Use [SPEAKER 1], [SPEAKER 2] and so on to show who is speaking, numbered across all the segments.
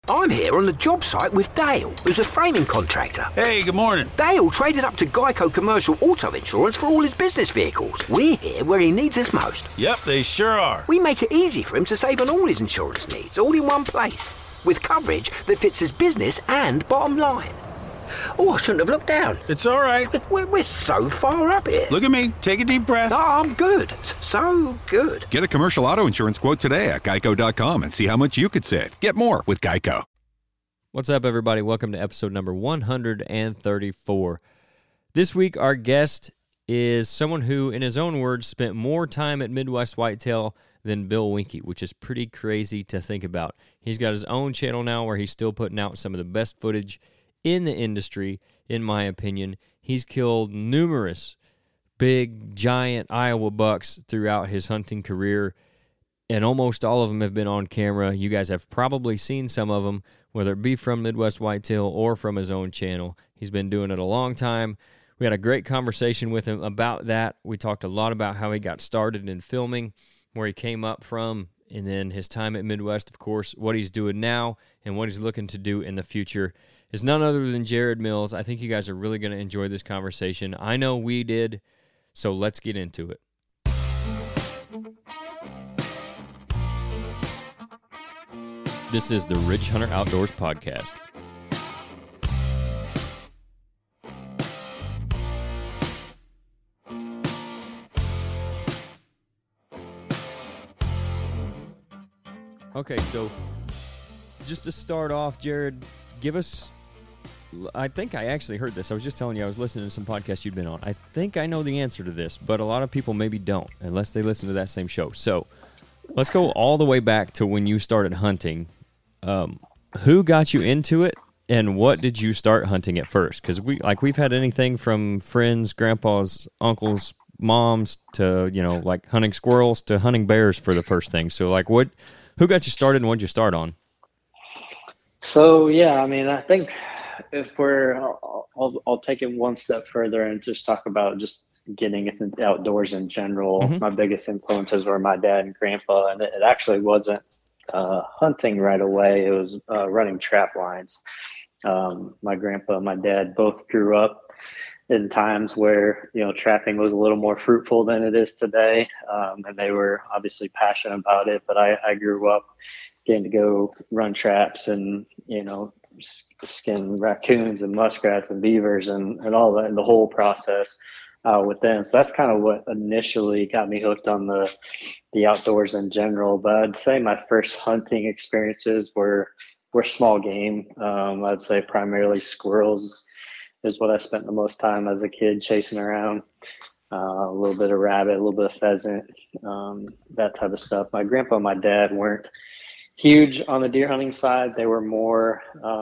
[SPEAKER 1] I'm here on the job site with Dale, who's a framing contractor.
[SPEAKER 2] Hey, good morning.
[SPEAKER 1] Dale traded up to Geico Commercial Auto Insurance for all his business vehicles. We're here where he needs us most.
[SPEAKER 2] Yep, they sure are.
[SPEAKER 1] We make it easy for him to save on all his insurance needs, all in one place, with coverage that fits his business and bottom line. Oh, I shouldn't have looked down.
[SPEAKER 2] It's all right.
[SPEAKER 1] We're so far up here.
[SPEAKER 2] Look at me. Take a deep breath.
[SPEAKER 1] Oh, I'm good. So good.
[SPEAKER 3] Get a commercial auto insurance quote today at geico.com and see how much you could save. Get more with Geico.
[SPEAKER 4] What's up, everybody? Welcome to episode number 134. This week, our guest is someone who, in his own words, spent more time at Midwest Whitetail than Bill Winke, which is pretty crazy to think about. He's got his own channel now where he's still putting out some of the best footage in the industry, in my opinion. He's killed numerous big, giant Iowa bucks throughout his hunting career, and almost all of them have been on camera. You guys have probably seen some of them, whether it be from Midwest Whitetail or from his own channel. He's been doing it a long time. We had a great conversation with him about that. We talked a lot about how he got started in filming, where he came up from, and then his time at Midwest, of course, what he's doing now, and what he's looking to do in the future. Is none other than Jared Mills. I think you guys are really going to enjoy this conversation. I know we did, so let's get into it. This is the Ridge Hunter Outdoors Podcast. Okay, so just to start off, Jared, give us, I think I actually heard this. I was just telling you, I was listening to some podcast you'd been on. I think I know the answer to this, but a lot of people maybe don't, unless they listen to that same show. So let's go all the way back to when you started hunting. Who got you into it, and what did you start hunting at first? Because we've had anything from friends, grandpas, uncles, moms, to, like hunting squirrels to hunting bears for the first thing. So who got you started, and what did you start on?
[SPEAKER 5] So, yeah, I think if I'll take it one step further and just talk about just getting into the outdoors in general. Mm-hmm. My biggest influences were my dad and grandpa, and it actually wasn't hunting right away. It was running trap lines. My grandpa and my dad both grew up in times where, trapping was a little more fruitful than it is today. And they were obviously passionate about it, but I grew up getting to go run traps and, skin raccoons and muskrats and beavers and all that, and the whole process with them. So that's kind of what initially got me hooked on the outdoors in general. But I'd say my first hunting experiences were small game. I'd say primarily squirrels is what I spent the most time as a kid chasing around. A little bit of rabbit, a little bit of pheasant, that type of stuff. My grandpa and my dad weren't huge on the deer hunting side. They were more,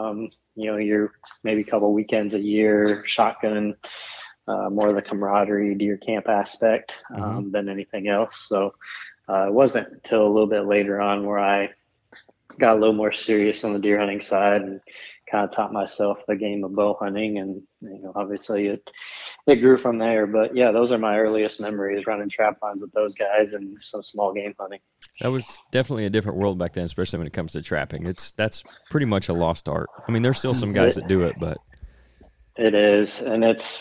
[SPEAKER 5] your maybe a couple weekends a year, shotgun, more of the camaraderie, deer camp aspect than anything else. So it wasn't until a little bit later on where I got a little more serious on the deer hunting side and kind of taught myself the game of bow hunting. And, obviously it grew from there. But, yeah, those are my earliest memories, running trap lines with those guys and some small game hunting.
[SPEAKER 4] That was definitely a different world back then, especially when it comes to trapping. That's pretty much a lost art. There's still some guys that do it, but
[SPEAKER 5] it is, and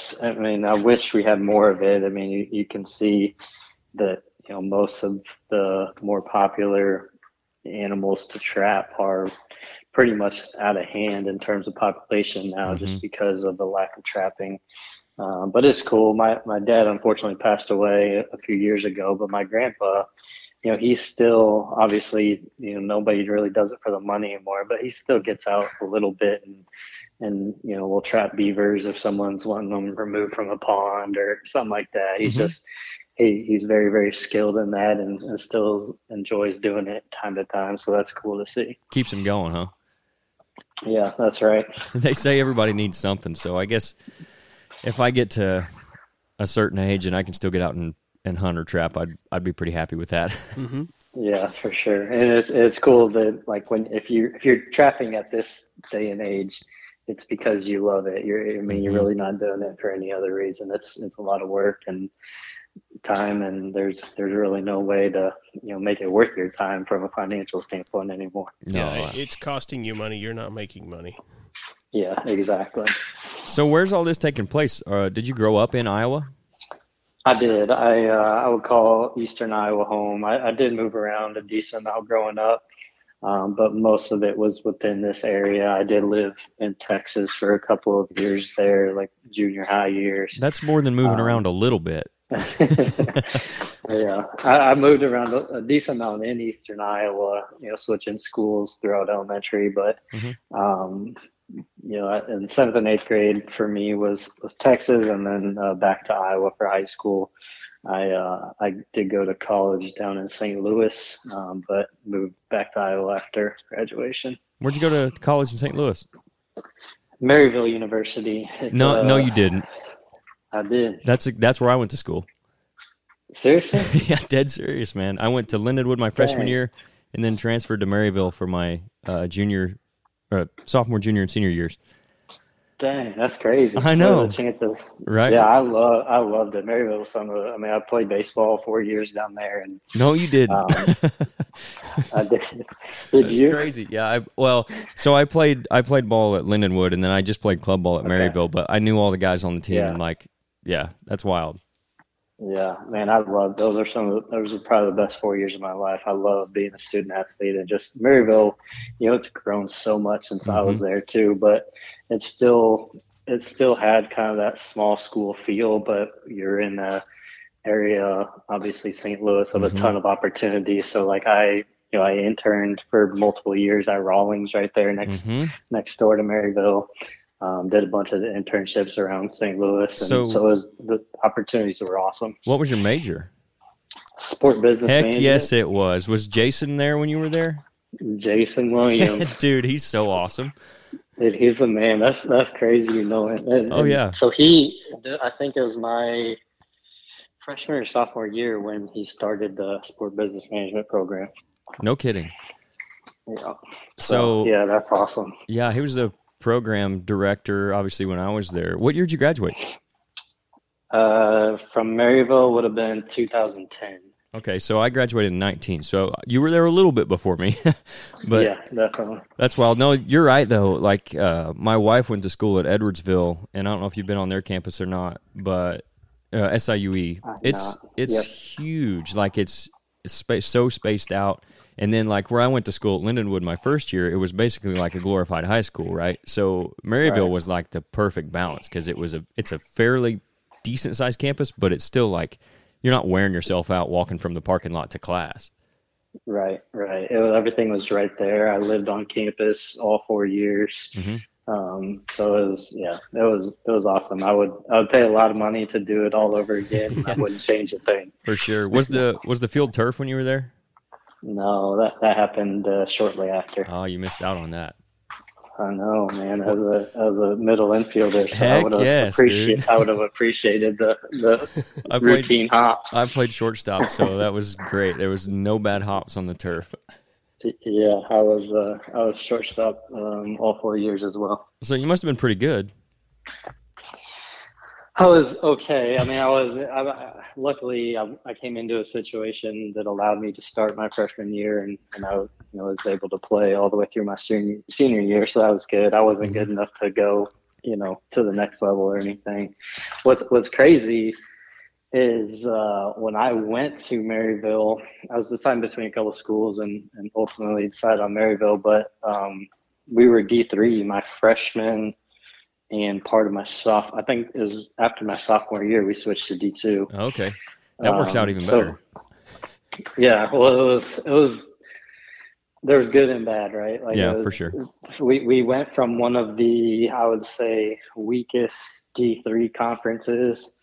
[SPEAKER 5] I wish we had more of it. You can see that most of the more popular animals to trap are pretty much out of hand in terms of population now, just because of the lack of trapping. But it's cool. My dad unfortunately passed away a few years ago, but my grandpa, he's still, obviously, nobody really does it for the money anymore, but he still gets out a little bit and we'll trap beavers if someone's wanting them removed from a pond or something like that. He's he's very, very skilled in that and still enjoys doing it time to time. So that's cool to see.
[SPEAKER 4] Keeps him going, huh?
[SPEAKER 5] Yeah, that's right.
[SPEAKER 4] They say everybody needs something. So I guess if I get to a certain age and I can still get out and hunt or trap, I'd be pretty happy with that.
[SPEAKER 5] Mm-hmm. Yeah, for sure. And it's cool that if you're trapping at this day and age, it's because you love it. You're really not doing it for any other reason. It's a lot of work, and time, and there's really no way to make it worth your time from a financial standpoint anymore.
[SPEAKER 6] Yeah, it's costing you money. You're not making money.
[SPEAKER 5] Yeah, exactly.
[SPEAKER 4] So where's all this taking place? Did you grow up in Iowa?
[SPEAKER 5] I did. I would call Eastern Iowa home. I did move around a decent amount growing up, but most of it was within this area. I did live in Texas for a couple of years there, like junior high years.
[SPEAKER 4] That's more than moving around a little bit.
[SPEAKER 5] Yeah, I moved around a decent amount in Eastern Iowa, switching schools throughout elementary, but in 7th and 8th grade for me was Texas, and then back to Iowa for high school. I did go to college down in St. Louis, but moved back to Iowa after graduation.
[SPEAKER 4] Where'd you go to college in St. Louis?
[SPEAKER 5] Maryville University.
[SPEAKER 4] No, you didn't.
[SPEAKER 5] I did.
[SPEAKER 4] That's where I went to school.
[SPEAKER 5] Seriously?
[SPEAKER 4] Yeah, dead serious, man. I went to Lindenwood my freshman year, and then transferred to Maryville for my sophomore, junior, and senior years.
[SPEAKER 5] Dang, that's crazy.
[SPEAKER 4] I know.
[SPEAKER 5] What are the chances?
[SPEAKER 4] Right?
[SPEAKER 5] Yeah, I loved it. Maryville was I played baseball 4 years down there, and
[SPEAKER 4] no, you didn't.
[SPEAKER 5] I did. Did
[SPEAKER 4] That's
[SPEAKER 5] you?
[SPEAKER 4] Crazy. Yeah. So I played ball at Lindenwood, and then I just played club ball at Maryville. But I knew all the guys on the team, and that's wild.
[SPEAKER 5] Yeah, man, I love those. Those are probably the best 4 years of my life. I love being a student athlete, and just Maryville. It's grown so much since I was there too, but it still had kind of that small school feel. But you're in the area, obviously St. Louis, of a ton of opportunities. So I interned for multiple years at Rawlings right there next door to Maryville. Did a bunch of internships around St. Louis, and so the opportunities were awesome.
[SPEAKER 4] What was your major?
[SPEAKER 5] Sport business.
[SPEAKER 4] Heck
[SPEAKER 5] management.
[SPEAKER 4] yes, it was. Was Jason there when you were there?
[SPEAKER 5] Jason Williams.
[SPEAKER 4] Dude, he's so awesome.
[SPEAKER 5] Dude, he's the man. That's crazy, And,
[SPEAKER 4] yeah.
[SPEAKER 5] So I think it was my freshman or sophomore year when he started the sport business management program.
[SPEAKER 4] No kidding.
[SPEAKER 5] Yeah.
[SPEAKER 4] So
[SPEAKER 5] yeah, that's awesome.
[SPEAKER 4] Yeah, he was the program director, obviously, when I was there. What year did you graduate?
[SPEAKER 5] From Maryville would have been 2010.
[SPEAKER 4] Okay, so I graduated in 19. So you were there a little bit before me. But
[SPEAKER 5] yeah, definitely.
[SPEAKER 4] That's wild. No, you're right, though. My wife went to school at Edwardsville, and I don't know if you've been on their campus or not, but SIUE. It's huge. It's so spaced out. And then, where I went to school at Lindenwood my first year, it was basically like a glorified high school, right? So Maryville was the perfect balance because it's a fairly decent-sized campus, but it's still you're not wearing yourself out walking from the parking lot to class.
[SPEAKER 5] Right. Everything was right there. I lived on campus all 4 years. So it was awesome. I would pay a lot of money to do it all over again. I wouldn't change a thing.
[SPEAKER 4] For sure. Was the field turf when you were there?
[SPEAKER 5] No, that happened shortly after.
[SPEAKER 4] Oh, you missed out on that.
[SPEAKER 5] I know, man. As a middle infielder, so
[SPEAKER 4] Heck
[SPEAKER 5] I would have appreciated the routine hops.
[SPEAKER 4] I played shortstop, so that was great. There was no bad hops on the turf.
[SPEAKER 5] Yeah, I was shortstop all 4 years as well.
[SPEAKER 4] So you must have been pretty good.
[SPEAKER 5] I was okay. Luckily I came into a situation that allowed me to start my freshman year, and I was able to play all the way through my senior year. So that was good. I wasn't good enough to go, to the next level or anything. What's crazy is when I went to Maryville, I was deciding between a couple of schools and ultimately decided on Maryville, but we were D3 my freshman and part of my I think it was after my sophomore year, we switched to D2.
[SPEAKER 4] Okay. That works out even better.
[SPEAKER 5] Yeah. Well, there was good and bad, right?
[SPEAKER 4] For sure.
[SPEAKER 5] We went from one of the, I would say, weakest D3 conferences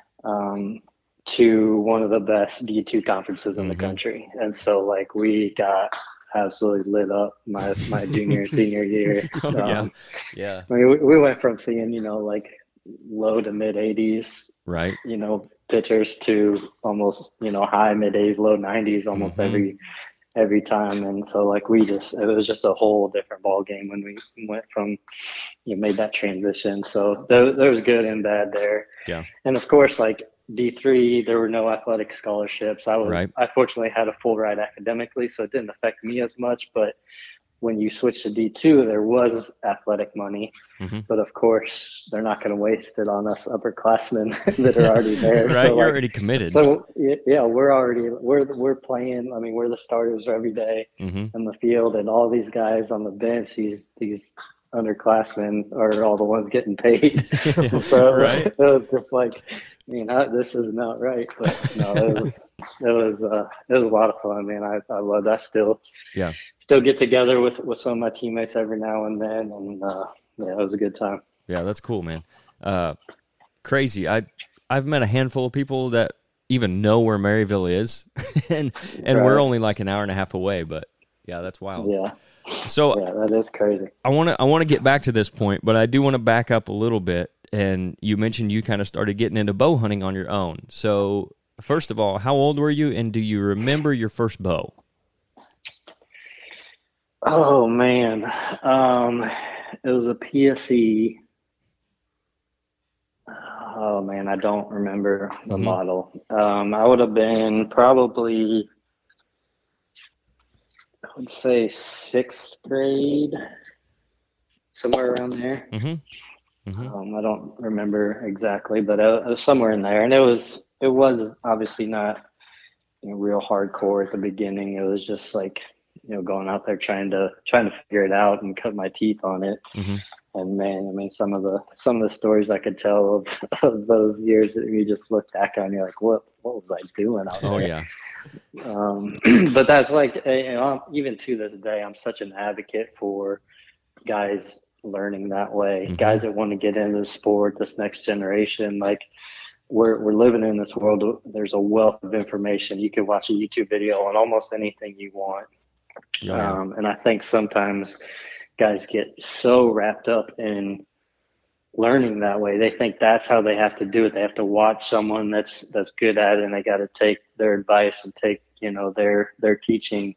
[SPEAKER 5] to one of the best D2 conferences in the country. And so we got absolutely lit up my junior and senior year.
[SPEAKER 4] Yeah.
[SPEAKER 5] We went from seeing, low to mid 80s,
[SPEAKER 4] right?
[SPEAKER 5] Pitchers to almost, high mid 80s, low 90s almost every time. And so it was just a whole different ball game when we went from, made that transition. So there was good and bad there.
[SPEAKER 4] Yeah.
[SPEAKER 5] And of course, D3, there were no athletic scholarships.
[SPEAKER 4] Right.
[SPEAKER 5] I fortunately had a full ride academically, so it didn't affect me as much. But when you switch to D2, there was athletic money.
[SPEAKER 4] Mm-hmm.
[SPEAKER 5] But of course, they're not going to waste it on us upperclassmen that are already there.
[SPEAKER 4] Right,
[SPEAKER 5] so,
[SPEAKER 4] you're already committed.
[SPEAKER 5] So yeah, we're playing. I mean, we're the starters every day
[SPEAKER 4] Mm-hmm.
[SPEAKER 5] in the field, and all these guys on the bench, these underclassmen are all the ones getting paid. So
[SPEAKER 4] Right.
[SPEAKER 5] it was just like, this is not right. But no, it was a lot of fun, man. I love that. Still get together with some of my teammates every now and then, and it was a good time.
[SPEAKER 4] Yeah, that's cool, man. Crazy. I've met a handful of people that even know where Maryville is, and
[SPEAKER 5] Right.
[SPEAKER 4] we're only like an hour and a half away. But yeah, that's wild.
[SPEAKER 5] Yeah.
[SPEAKER 4] So
[SPEAKER 5] Yeah, that is crazy.
[SPEAKER 4] I want to get back to this point, but I do want to back up a little bit. And you mentioned you kind of started getting into bow hunting on your own. So first of all, how old were you, and do you remember your first bow?
[SPEAKER 5] Oh man, it was a PSE. Oh man, I don't remember the
[SPEAKER 4] Mhm.
[SPEAKER 5] model. I would have been probably, I would say 6th grade, somewhere around there.
[SPEAKER 4] Mm-hmm. Mm-hmm.
[SPEAKER 5] I don't remember exactly, but it was somewhere in there, and it was obviously not real hardcore at the beginning. It was just like going out there trying to figure it out and cut my teeth on it.
[SPEAKER 4] Mm-hmm.
[SPEAKER 5] And man, I mean, some of the stories I could tell of those years that you just look back on, you're like, what was I doing out there?
[SPEAKER 4] Oh yeah.
[SPEAKER 5] But that's like, even to this day, I'm such an advocate for guys learning that way.
[SPEAKER 4] Mm-hmm.
[SPEAKER 5] Guys that want to get into the sport, this next generation, like we're living in this world. There's a wealth of information. You can watch a YouTube video on almost anything you want.
[SPEAKER 4] Yeah.
[SPEAKER 5] And I think sometimes guys get so wrapped up in learning that way. They think that's how they have to do it. They have to watch someone that's good at it, and they got to take their advice and take their teaching.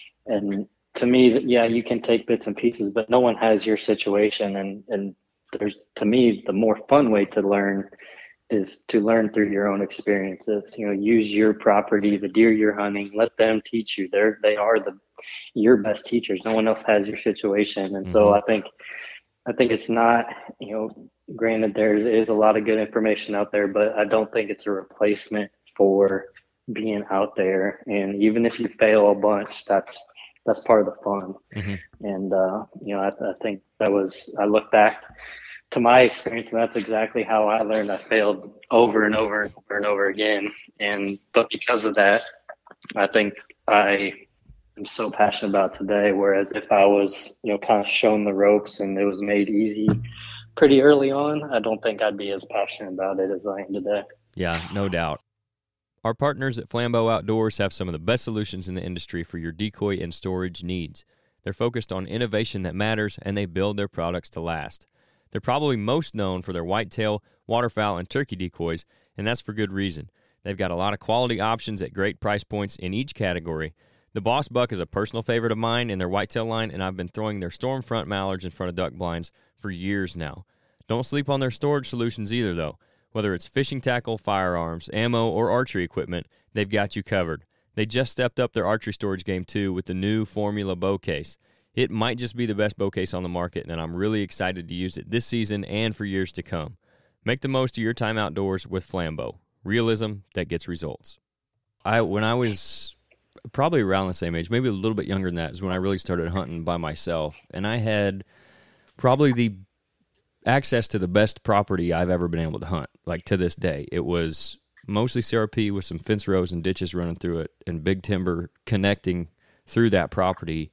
[SPEAKER 5] And to me, yeah, you can take bits and pieces, but no one has your situation. And there's, to me, the more fun way to learn is to learn through your own experiences. Use your property, the deer you're hunting, let them teach you. They are your best teachers. No one else has your situation. And so I think it's not, granted there is a lot of good information out there, but I don't think it's a replacement for being out there. And even if you fail a bunch, that's part of the fun.
[SPEAKER 4] Mm-hmm.
[SPEAKER 5] And, I think I look back to my experience, and that's exactly how I learned. I failed over and over and over and over again. But because of that, I think I am so passionate about today. Whereas if I was, kind of shown the ropes and it was made easy pretty early on, I don't think I'd be as passionate about it as I am today.
[SPEAKER 4] Yeah, no doubt. Our partners at Flambeau Outdoors have some of the best solutions in the industry for your decoy and storage needs. They're focused on innovation that matters, and they build their products to last. They're probably most known for their whitetail, waterfowl, and turkey decoys, and that's for good reason. They've got a lot of quality options at great price points in each category. The Boss Buck is a personal favorite of mine in their whitetail line, and I've been throwing their Stormfront mallards in front of duck blinds for years now. Don't sleep on their storage solutions either, though. Whether it's fishing tackle, firearms, ammo, or archery equipment, they've got you covered. They just stepped up their archery storage game, too, with the new Formula bow case. It might just be the best bow case on the market, and I'm really excited to use it this season and for years to come. Make the most of your time outdoors with Flambeau. Realism that gets results. When I was probably around the same age, maybe a little bit younger than that, is when I really started hunting by myself. And I had probably the access to the best property I've ever been able to hunt, like to this day. It was mostly CRP with some fence rows and ditches running through it and big timber connecting through that property.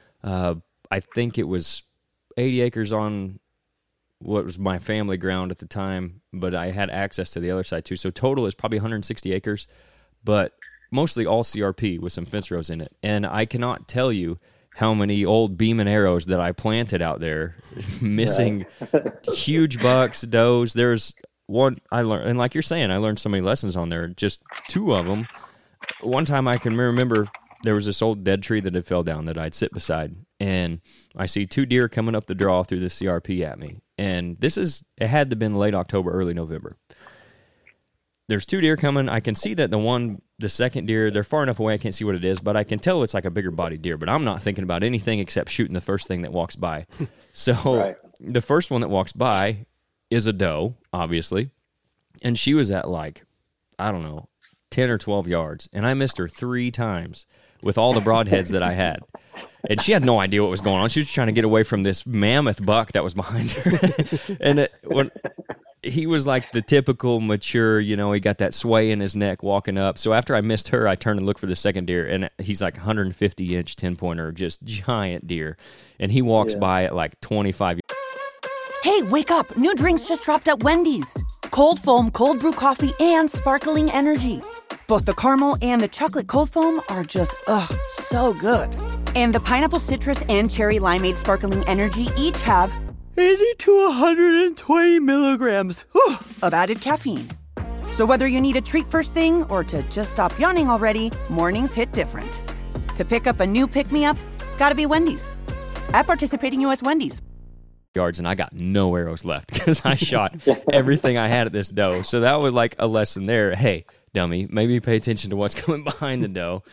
[SPEAKER 4] I think it was 80 acres on what was my family ground at the time, but I had access to the other side too. So total is probably 160 acres, but mostly all CRP with some fence rows in it. And I cannot tell you how many old beam and arrows that I planted out there, missing huge bucks, does. There's one I learned, and like you're saying, I learned so many lessons on there, just 2 of them. One time I can remember there was this old dead tree that had fell down that I'd sit beside, and I see 2 deer coming up the draw through the CRP at me. And it had to have been late October, early November. there's 2 deer coming. I can see that the second deer, they're far enough away I can't see what it is, but I can tell it's like a bigger body deer. But I'm not thinking about anything except shooting the first thing that walks by. So the first one that walks by is a doe, obviously, and she was at like, I don't know, 10 or 12 yards, and I missed her 3 times with all the broadheads that I had. And she had no idea what was going on. She was trying to get away from this mammoth buck that was behind her. And when he was like the typical mature, he got that sway in his neck walking up. So after I missed her, I turned and looked for the second deer, and he's like 150-inch 10-pointer, just giant deer. And he walks by at like 25.
[SPEAKER 7] Hey, wake up. New drinks just dropped at Wendy's. Cold foam, cold brew coffee, and sparkling energy. Both the caramel and the chocolate cold foam are just, so good. And the pineapple citrus and cherry limeade sparkling energy each have 80 to 120 milligrams of added caffeine. So whether you need a treat first thing or to just stop yawning already, mornings hit different. To pick up a new pick-me-up, gotta be Wendy's. At participating U.S. Wendy's.
[SPEAKER 4] Yards, and I got no arrows left because I shot everything I had at this doe. So that was like a lesson there. Hey, dummy, maybe pay attention to what's coming behind the doe.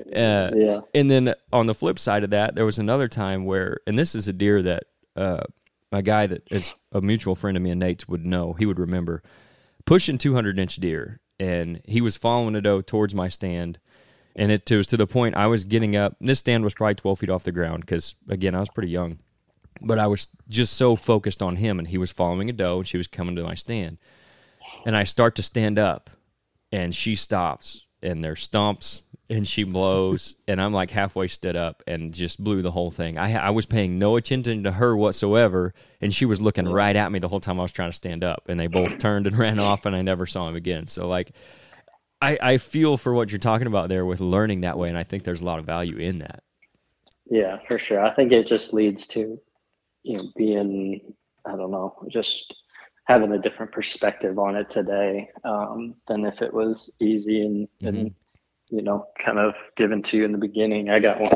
[SPEAKER 4] And then on the flip side of that, there was another time where, and this is a deer that a guy that is a mutual friend of me and Nate's would know, he would remember, pushing 200-inch deer, and he was following a doe towards my stand, and it was to the point I was getting up. This stand was probably 12 feet off the ground because, again, I was pretty young. But I was just so focused on him, and he was following a doe, and she was coming to my stand. And I start to stand up, and she stops, and there's stumps, and she blows, and I'm like halfway stood up and just blew the whole thing. I was paying no attention to her whatsoever, and she was looking right at me the whole time I was trying to stand up, and they both turned and ran off, and I never saw him again. So, like, I feel for what you're talking about there with learning that way, and I think there's a lot of value in that.
[SPEAKER 5] Yeah, for sure. I think it just leads to being, I don't know, just having a different perspective on it today than if it was easy and kind of given to you in the beginning. I got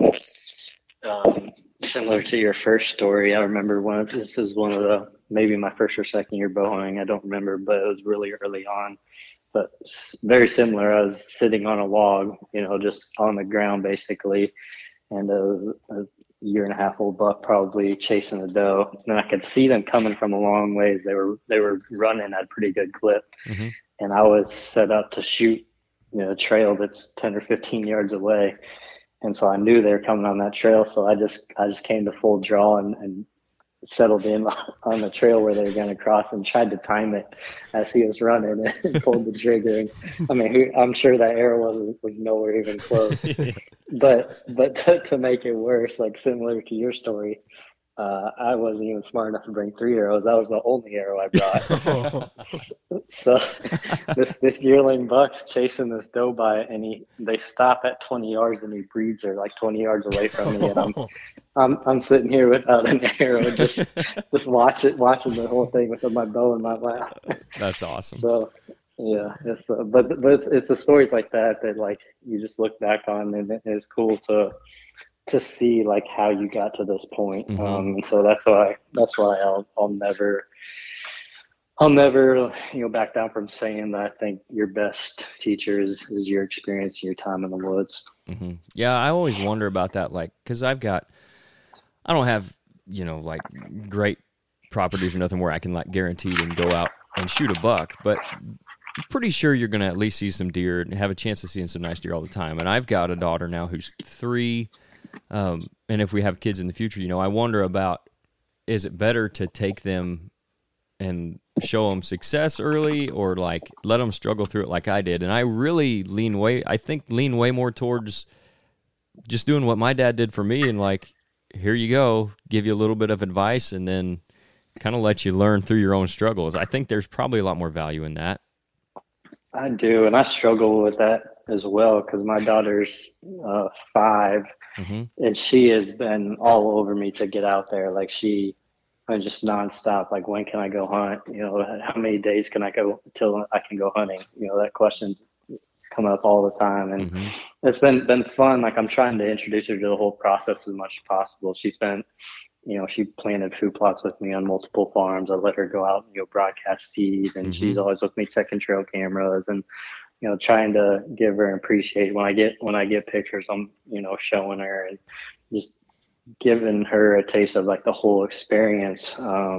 [SPEAKER 5] one similar to your first story. I remember this is one of maybe my first or second year bow hunting. I don't remember, but it was really early on. But very similar. I was sitting on a log, just on the ground basically, and a year and a half old buck probably chasing a doe, and I could see them coming from a long ways. They were running at a pretty good clip, and I was set up to shoot a trail that's 10 or 15 yards away, and so I knew they were coming on that trail. So I just came to full draw and settled in on the trail where they were going to cross and tried to time it as he was running and pulled the trigger. And I mean, I'm sure that arrow was nowhere even close. But to make it worse, like similar to your story, I wasn't even smart enough to bring 3 arrows. That was the only arrow I brought. So this yearling buck's chasing this doe by, and they stop at 20 yards, and he breeds her like 20 yards away from me, and I'm sitting here without an arrow, just watching the whole thing with my bow in my lap.
[SPEAKER 4] That's awesome.
[SPEAKER 5] So yeah, but it's the stories like that like you just look back on, and it's cool to see like how you got to this point. And so that's why I'll never back down from saying that I think your best teacher is your experience and your time in the woods.
[SPEAKER 4] Yeah, I always wonder about that, like, because I don't have like great properties or nothing where I can like guaranteed and go out and shoot a buck, but I'm pretty sure you're going to at least see some deer and have a chance of seeing some nice deer all the time. And I've got a daughter now who's 3. And if we have kids in the future, I wonder about, is it better to take them and show them success early, or like let them struggle through it like I did? And I really lean way more towards just doing what my dad did for me, and like, here you go, give you a little bit of advice, and then kind of let you learn through your own struggles. I think there's probably a lot more value in that.
[SPEAKER 5] I do, and I struggle with that as well because my daughter's 5, and she has been all over me to get out there. Like I'm just nonstop. Like, when can I go hunt? How many days can I go till I can go hunting? That question's coming up all the time, and it's been fun. Like, I'm trying to introduce her to the whole process as much as possible. She spent she planted food plots with me on multiple farms. I let her go out and, broadcast seed, and she's always with me checking trail cameras and, trying to give her and appreciate when I get pictures, I'm, showing her and just giving her a taste of like the whole experience.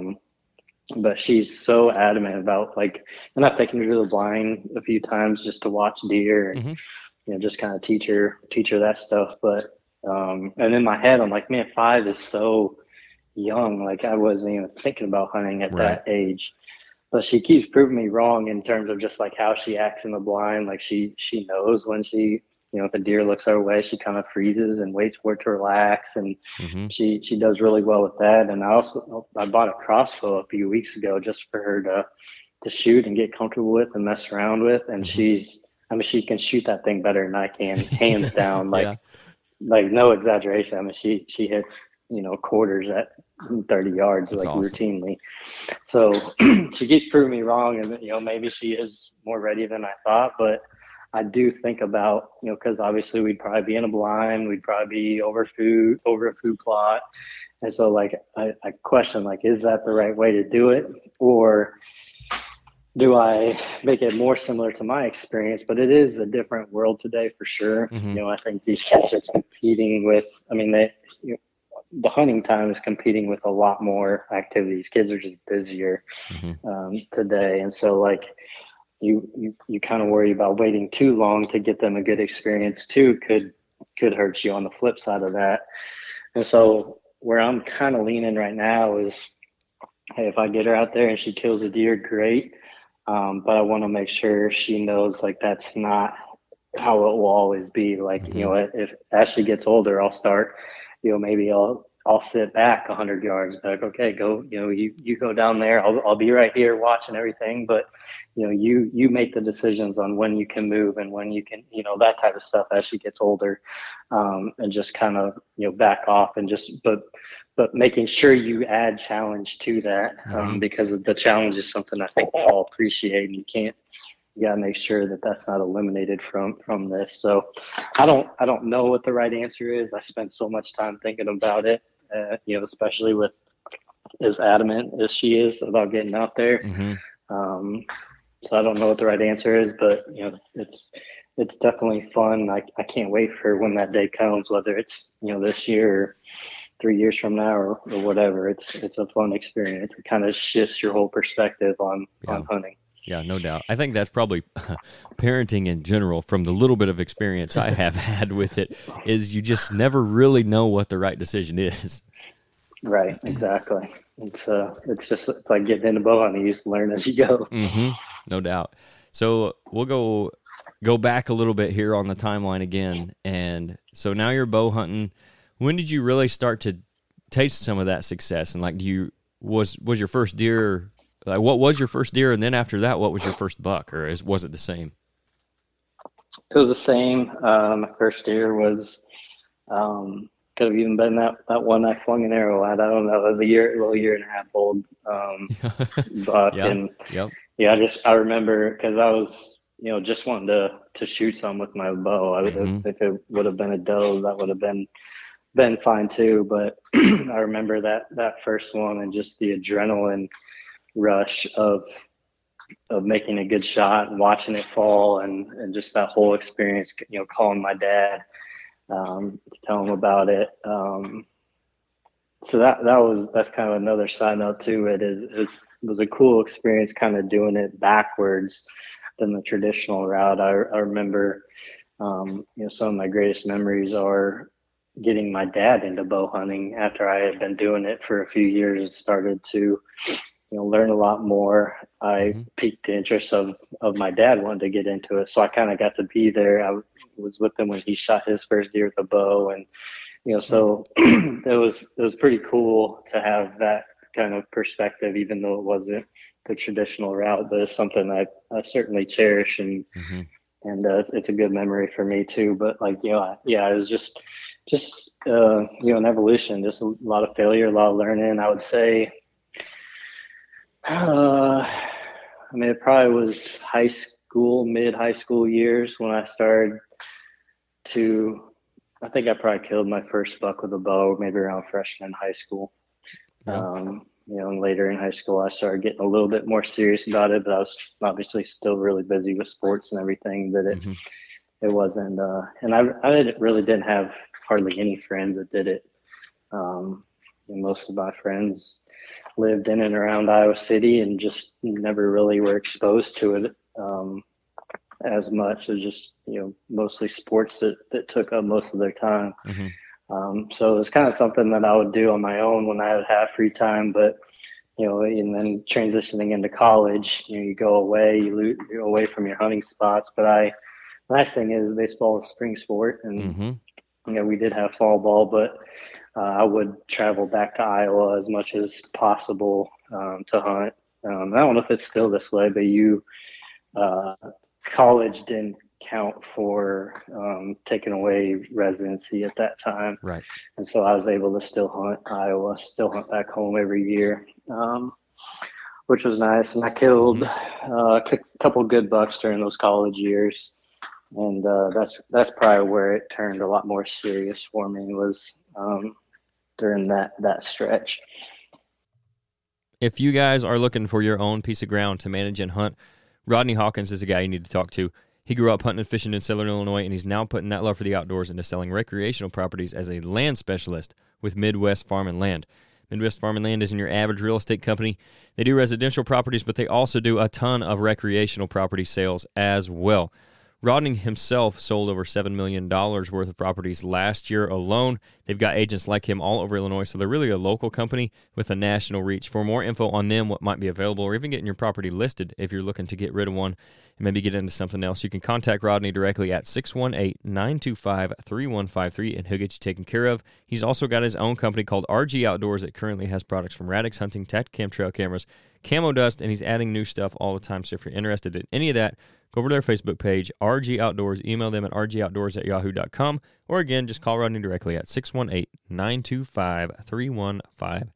[SPEAKER 5] But she's so adamant about and I've taken her to the blind a few times just to watch deer and, just kind of teach her that stuff. But, and in my head, I'm like, man, 5 is so young. Like I wasn't even thinking about hunting at that age. But she keeps proving me wrong in terms of just like how she acts in the blind. Like she knows when she, if the deer looks our way, she kind of freezes and waits for it to relax. And she does really well with that. And I bought a crossbow a few weeks ago just for her to shoot and get comfortable with and mess around with. And she can shoot that thing better than I can, hands down. Like no exaggeration. I mean, she hits, quarters at 30 yards. That's awesome. Routinely. So she keeps proving me wrong, and maybe she is more ready than I thought. But I do think about, because obviously we'd probably be in a blind, we'd probably be over a food plot, and so I question is that the right way to do it, or do I make it more similar to my experience? But it is a different world today for sure. I think these kids are competing with. The hunting time is competing with a lot more activities. Kids are just busier today. And so you kind of worry about waiting too long to get them a good experience too, could hurt you on the flip side of that. And so where I'm kind of leaning right now is, hey, if I get her out there and she kills a deer, great. But I want to make sure she knows that's not how it will always be. If as she gets older, I'll start, maybe I'll sit back 100 yards, okay, go, you go down there. I'll be right here watching everything. But, you make the decisions on when you can move and when you can, that type of stuff as she gets older, and just kind of, back off and but making sure you add challenge to that, because the challenge is something I think we all appreciate, and you got to make sure that that's not eliminated from this. So I don't know what the right answer is. I spent so much time thinking about it, especially with as adamant as she is about getting out there. So I don't know what the right answer is, but it's definitely fun. I can't wait for when that day comes, whether it's, this year or 3 years from now or whatever. It's a fun experience. It kind of shifts your whole perspective on hunting.
[SPEAKER 4] Yeah, no doubt. I think that's probably parenting in general, from the little bit of experience I have had with it, is you just never really know what the right decision is.
[SPEAKER 5] Right, exactly. It's like getting into bow hunting. You just learn as you go.
[SPEAKER 4] No doubt. So we'll go back a little bit here on the timeline again. And so now you're bow hunting. When did you really start to taste some of that success? And was your first deer? What was your first deer, and then after that, what was your first buck, or was it the same?
[SPEAKER 5] It was the same. My first deer was could have even been that one I flung an arrow at. I don't know. It was a year and a half old buck, I remember because I was just wanting to shoot some with my bow. If it would have been a doe, that would have been fine too. But I remember that first one and just the adrenaline rush of making a good shot and watching it fall and just that whole experience, calling my dad to tell him about it. So that's kind of another side note to it. It was a cool experience kind of doing it backwards than the traditional route. I remember some of my greatest memories are getting my dad into bow hunting after I had been doing it for a few years and started to learn a lot more. I piqued the interest of my dad wanting to get into it. So I kind of got to be there. I was with him when he shot his first deer with a bow. And, so it was pretty cool to have that kind of perspective, even though it wasn't the traditional route, but it's something I certainly cherish and it's a good memory for me too. But it was just an evolution, just a lot of failure, a lot of learning. I would say, it probably was mid-high school years when I started I think I probably killed my first buck with a bow, maybe around freshman in high school. And later in high school, I started getting a little bit more serious about it, but I was obviously still really busy with sports and everything that it wasn't, and I really didn't have hardly any friends that did it. Most of my friends lived in and around Iowa City and just never really were exposed to it as much. As just, mostly sports that took up most of their time. So it was kind of something that I would do on my own when I would have free time. But, and then transitioning into college, you go away, you're away from your hunting spots. But the nice thing is baseball is spring sport, and we did have fall ball, but I would travel back to Iowa as much as possible to hunt. I don't know if it's still this way, but college didn't count for taking away residency at that time.
[SPEAKER 4] Right.
[SPEAKER 5] And so I was able to still hunt Iowa, still hunt back home every year, which was nice. And I killed a couple good bucks during those college years. And that's probably where it turned a lot more serious for me, was during that stretch.
[SPEAKER 4] If you guys are looking for your own piece of ground to manage and hunt, Rodney Hawkins is a guy you need to talk to. He grew up hunting and fishing in Southern Illinois, and he's now putting that love for the outdoors into selling recreational properties as a land specialist with Midwest Farm and Land. Midwest Farm and Land isn't your average real estate company. They do residential properties, but they also do a ton of recreational property sales as well. Rodney himself sold over $7 million worth of properties last year alone. They've got agents like him all over Illinois, so they're really a local company with a national reach. For more info on them, what might be available, or even getting your property listed if you're looking to get rid of one and maybe get into something else, you can contact Rodney directly at 618-925-3153, and he'll get you taken care of. He's also got his own company called RG Outdoors that currently has products from Radix Hunting, Tactacam trail cameras, Camo Dust, and he's adding new stuff all the time. So if you're interested in any of that, go over to their Facebook page, RG Outdoors. Email them at rgoutdoors@yahoo.com. Or again, just call Rodney directly at 618-925-3153.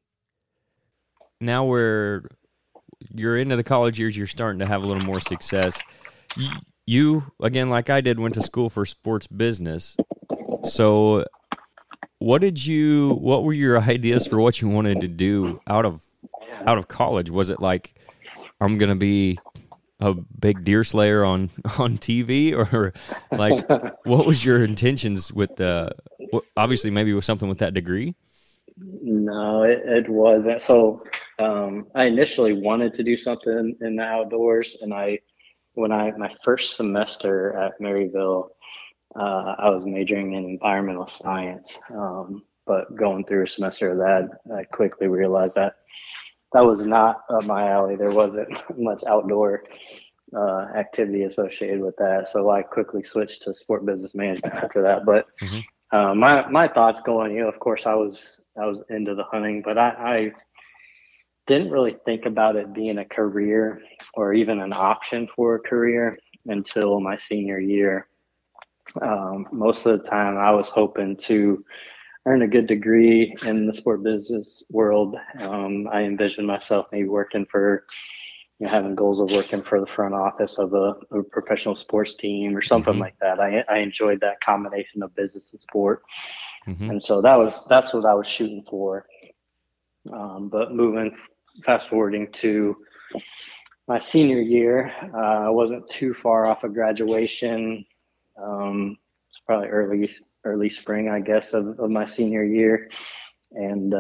[SPEAKER 4] Now you're into the college years, you're starting to have a little more success. You, again, like I did, went to school for sports business. So what were your ideas for what you wanted to do out of college? Was it like, I'm going to be a big deer slayer on TV, or like, what was your intentions with obviously maybe with something with that degree?
[SPEAKER 5] No, it wasn't. So I initially wanted to do something in the outdoors, and my first semester at Maryville, I was majoring in environmental science, but going through a semester of that, I quickly realized that was not up my alley. There wasn't much outdoor activity associated with that. So I quickly switched to sport business management after that. But my thoughts going, of course I was into the hunting, but I didn't really think about it being a career or even an option for a career until my senior year. Most of the time I was hoping to earn a good degree in the sport business world. I envisioned myself maybe working for, having goals of working for the front office of a professional sports team or something like that. I enjoyed that combination of business and sport. And so that's what I was shooting for. But fast forwarding to my senior year, I wasn't too far off of graduation. It's probably early spring, I guess, of my senior year. And,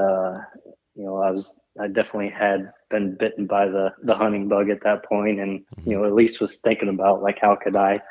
[SPEAKER 5] I definitely had been bitten by the hunting bug at that point, and, at least was thinking about like, how could I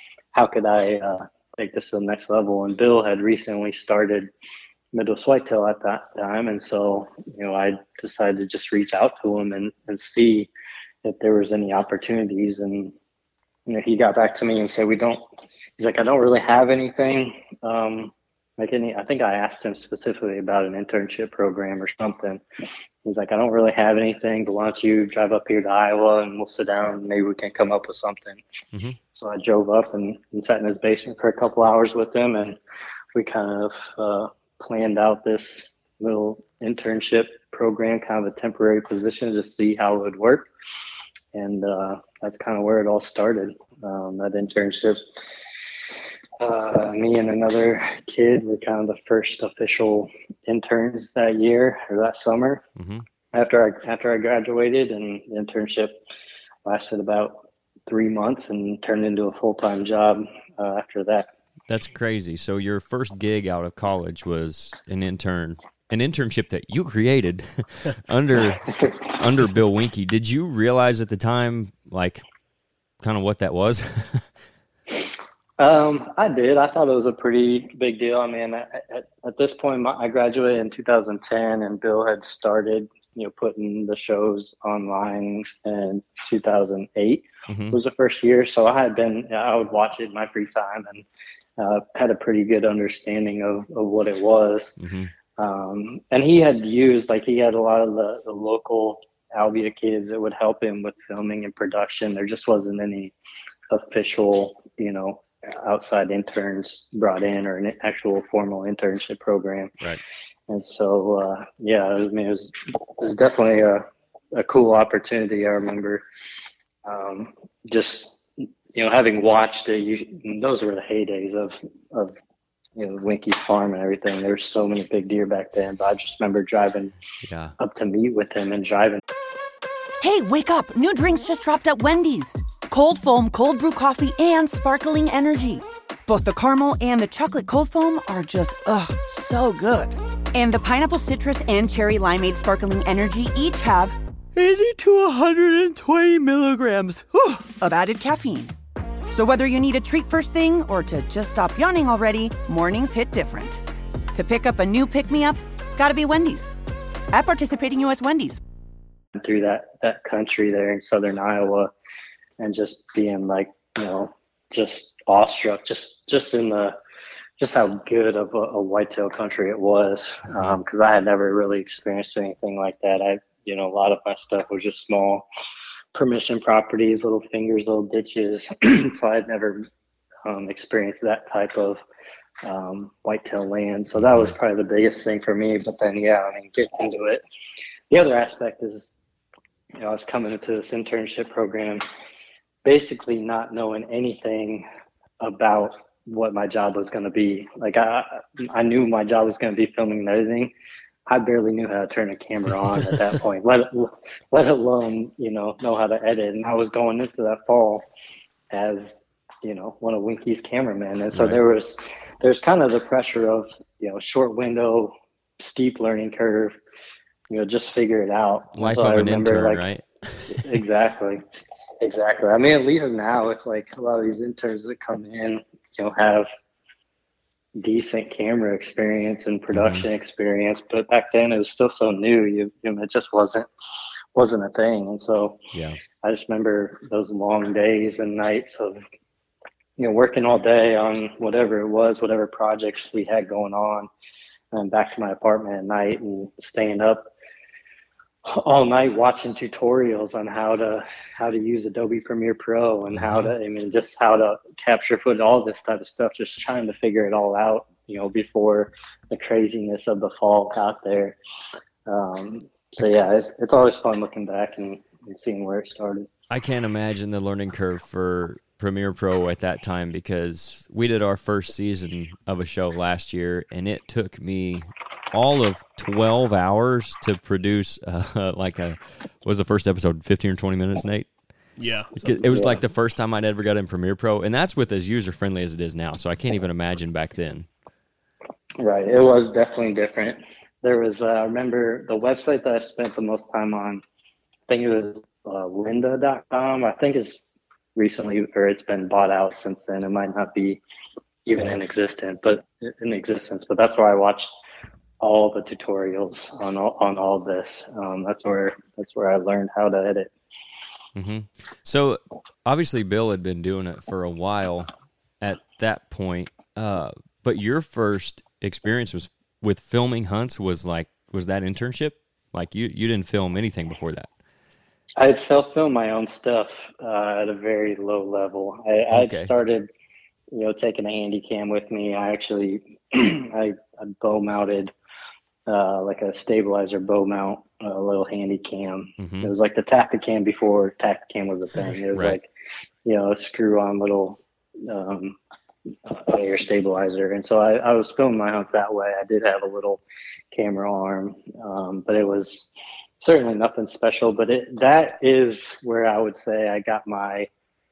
[SPEAKER 5] take this to the next level? And Bill had recently started Midwest Whitetail at that time. And so, I decided to just reach out to him and see if there was any opportunities. And, he got back to me and said, he's like, I don't really have anything. I think I asked him specifically about an internship program or something. He's like, I don't really have anything, but why don't you drive up here to Iowa and we'll sit down and maybe we can come up with something. So I drove up and sat in his basement for a couple hours with him, and we kind of planned out this little internship program, kind of a temporary position, to see how it would work. And that's kind of where it all started. That internship Me and another kid were kind of the first official interns that year or that summer.
[SPEAKER 4] Mm-hmm.
[SPEAKER 5] After I graduated, and the internship lasted about 3 months and turned into a full-time job after that.
[SPEAKER 4] That's crazy. So your first gig out of college was an internship that you created under Bill Winke. Did you realize at the time, like, kind of what that was?
[SPEAKER 5] I did. I thought it was a pretty big deal. I mean, at this point, I graduated in 2010, and Bill had started, putting the shows online in 2008.
[SPEAKER 4] Mm-hmm.
[SPEAKER 5] Was the first year. So I would watch it in my free time, and had a pretty good understanding of what it was.
[SPEAKER 4] Mm-hmm.
[SPEAKER 5] And he had he had a lot of the local Albia kids that would help him with filming and production. There just wasn't any official, outside interns brought in, or an actual formal internship program.
[SPEAKER 4] Right.
[SPEAKER 5] And so, it was definitely a cool opportunity. I remember having watched it, those were the heydays of Winke's farm and everything. There were so many big deer back then, but I just remember driving up to meet with him and driving.
[SPEAKER 7] Hey, wake up. New drinks just dropped at Wendy's. Cold foam, cold brew coffee, and sparkling energy. Both the caramel and the chocolate cold foam are just, so good. And the pineapple citrus and cherry limeade sparkling energy each have 80 to 120 milligrams of added caffeine. So whether you need a treat first thing or to just stop yawning already, mornings hit different. To pick up a new pick-me-up, gotta be Wendy's. At participating U.S. Wendy's.
[SPEAKER 5] Through that country there in southern Iowa, and just being just awestruck, just how good of a whitetail country it was, because I had never really experienced anything like that. A lot of my stuff was just small permission properties, little fingers, little ditches. So I'd never experienced that type of whitetail land. So that was probably the biggest thing for me. But then, getting into it. The other aspect is, I was coming into this internship program basically not knowing anything about what my job was going to be. Like I knew my job was going to be filming and editing. I barely knew how to turn a camera on at that point, let alone, know how to edit. And I was going into that fall as, one of Winke's cameramen. And so
[SPEAKER 4] right.
[SPEAKER 5] there's kind of the pressure of, short window, steep learning curve, just figure it out.
[SPEAKER 4] Life
[SPEAKER 5] so
[SPEAKER 4] of
[SPEAKER 5] I
[SPEAKER 4] an
[SPEAKER 5] remember,
[SPEAKER 4] intern, right?
[SPEAKER 5] Exactly. I mean, at least now it's like a lot of these interns that come in, have decent camera experience and production experience, but back then it was still so new. It just wasn't a thing. And so I just remember those long days and nights of working all day on whatever projects we had going on, and back to my apartment at night and staying up all night watching tutorials on how to use Adobe Premiere Pro and how to capture footage, all this type of stuff, just trying to figure it all out, before the craziness of the fall got there. It's always fun looking back and seeing where it started.
[SPEAKER 4] I can't imagine the learning curve for Premiere Pro at that time, because we did our first season of a show last year, and it took me all of 12 hours to produce was the first episode 15 or 20 minutes, Nate?
[SPEAKER 6] Yeah.
[SPEAKER 4] It was like the first time I'd ever got in Premiere Pro, and that's with as user-friendly as it is now, so I can't even imagine back then.
[SPEAKER 5] Right. It was definitely different. There was, I remember the website that I spent the most time on, I think it was lynda.com. I think it's recently, or it's been bought out since then. It might not be even in existence, but that's where I watched all the tutorials on all this. That's where I learned how to edit.
[SPEAKER 4] Mm-hmm. So obviously Bill had been doing it for a while at that point, but your first experience was with filming hunts was that internship? Like you didn't film anything before that?
[SPEAKER 5] I had self-filmed my own stuff at a very low level. I had started, taking a handy cam with me. I actually, I bow mounted like a stabilizer bow mount, a little handy cam. Mm-hmm. It was like the Tacticam before Tacticam was a thing. It was like, a screw-on little, air stabilizer. And so I was filming my hunts that way. I did have a little camera arm, but it was certainly nothing special. But that is where I would say I got my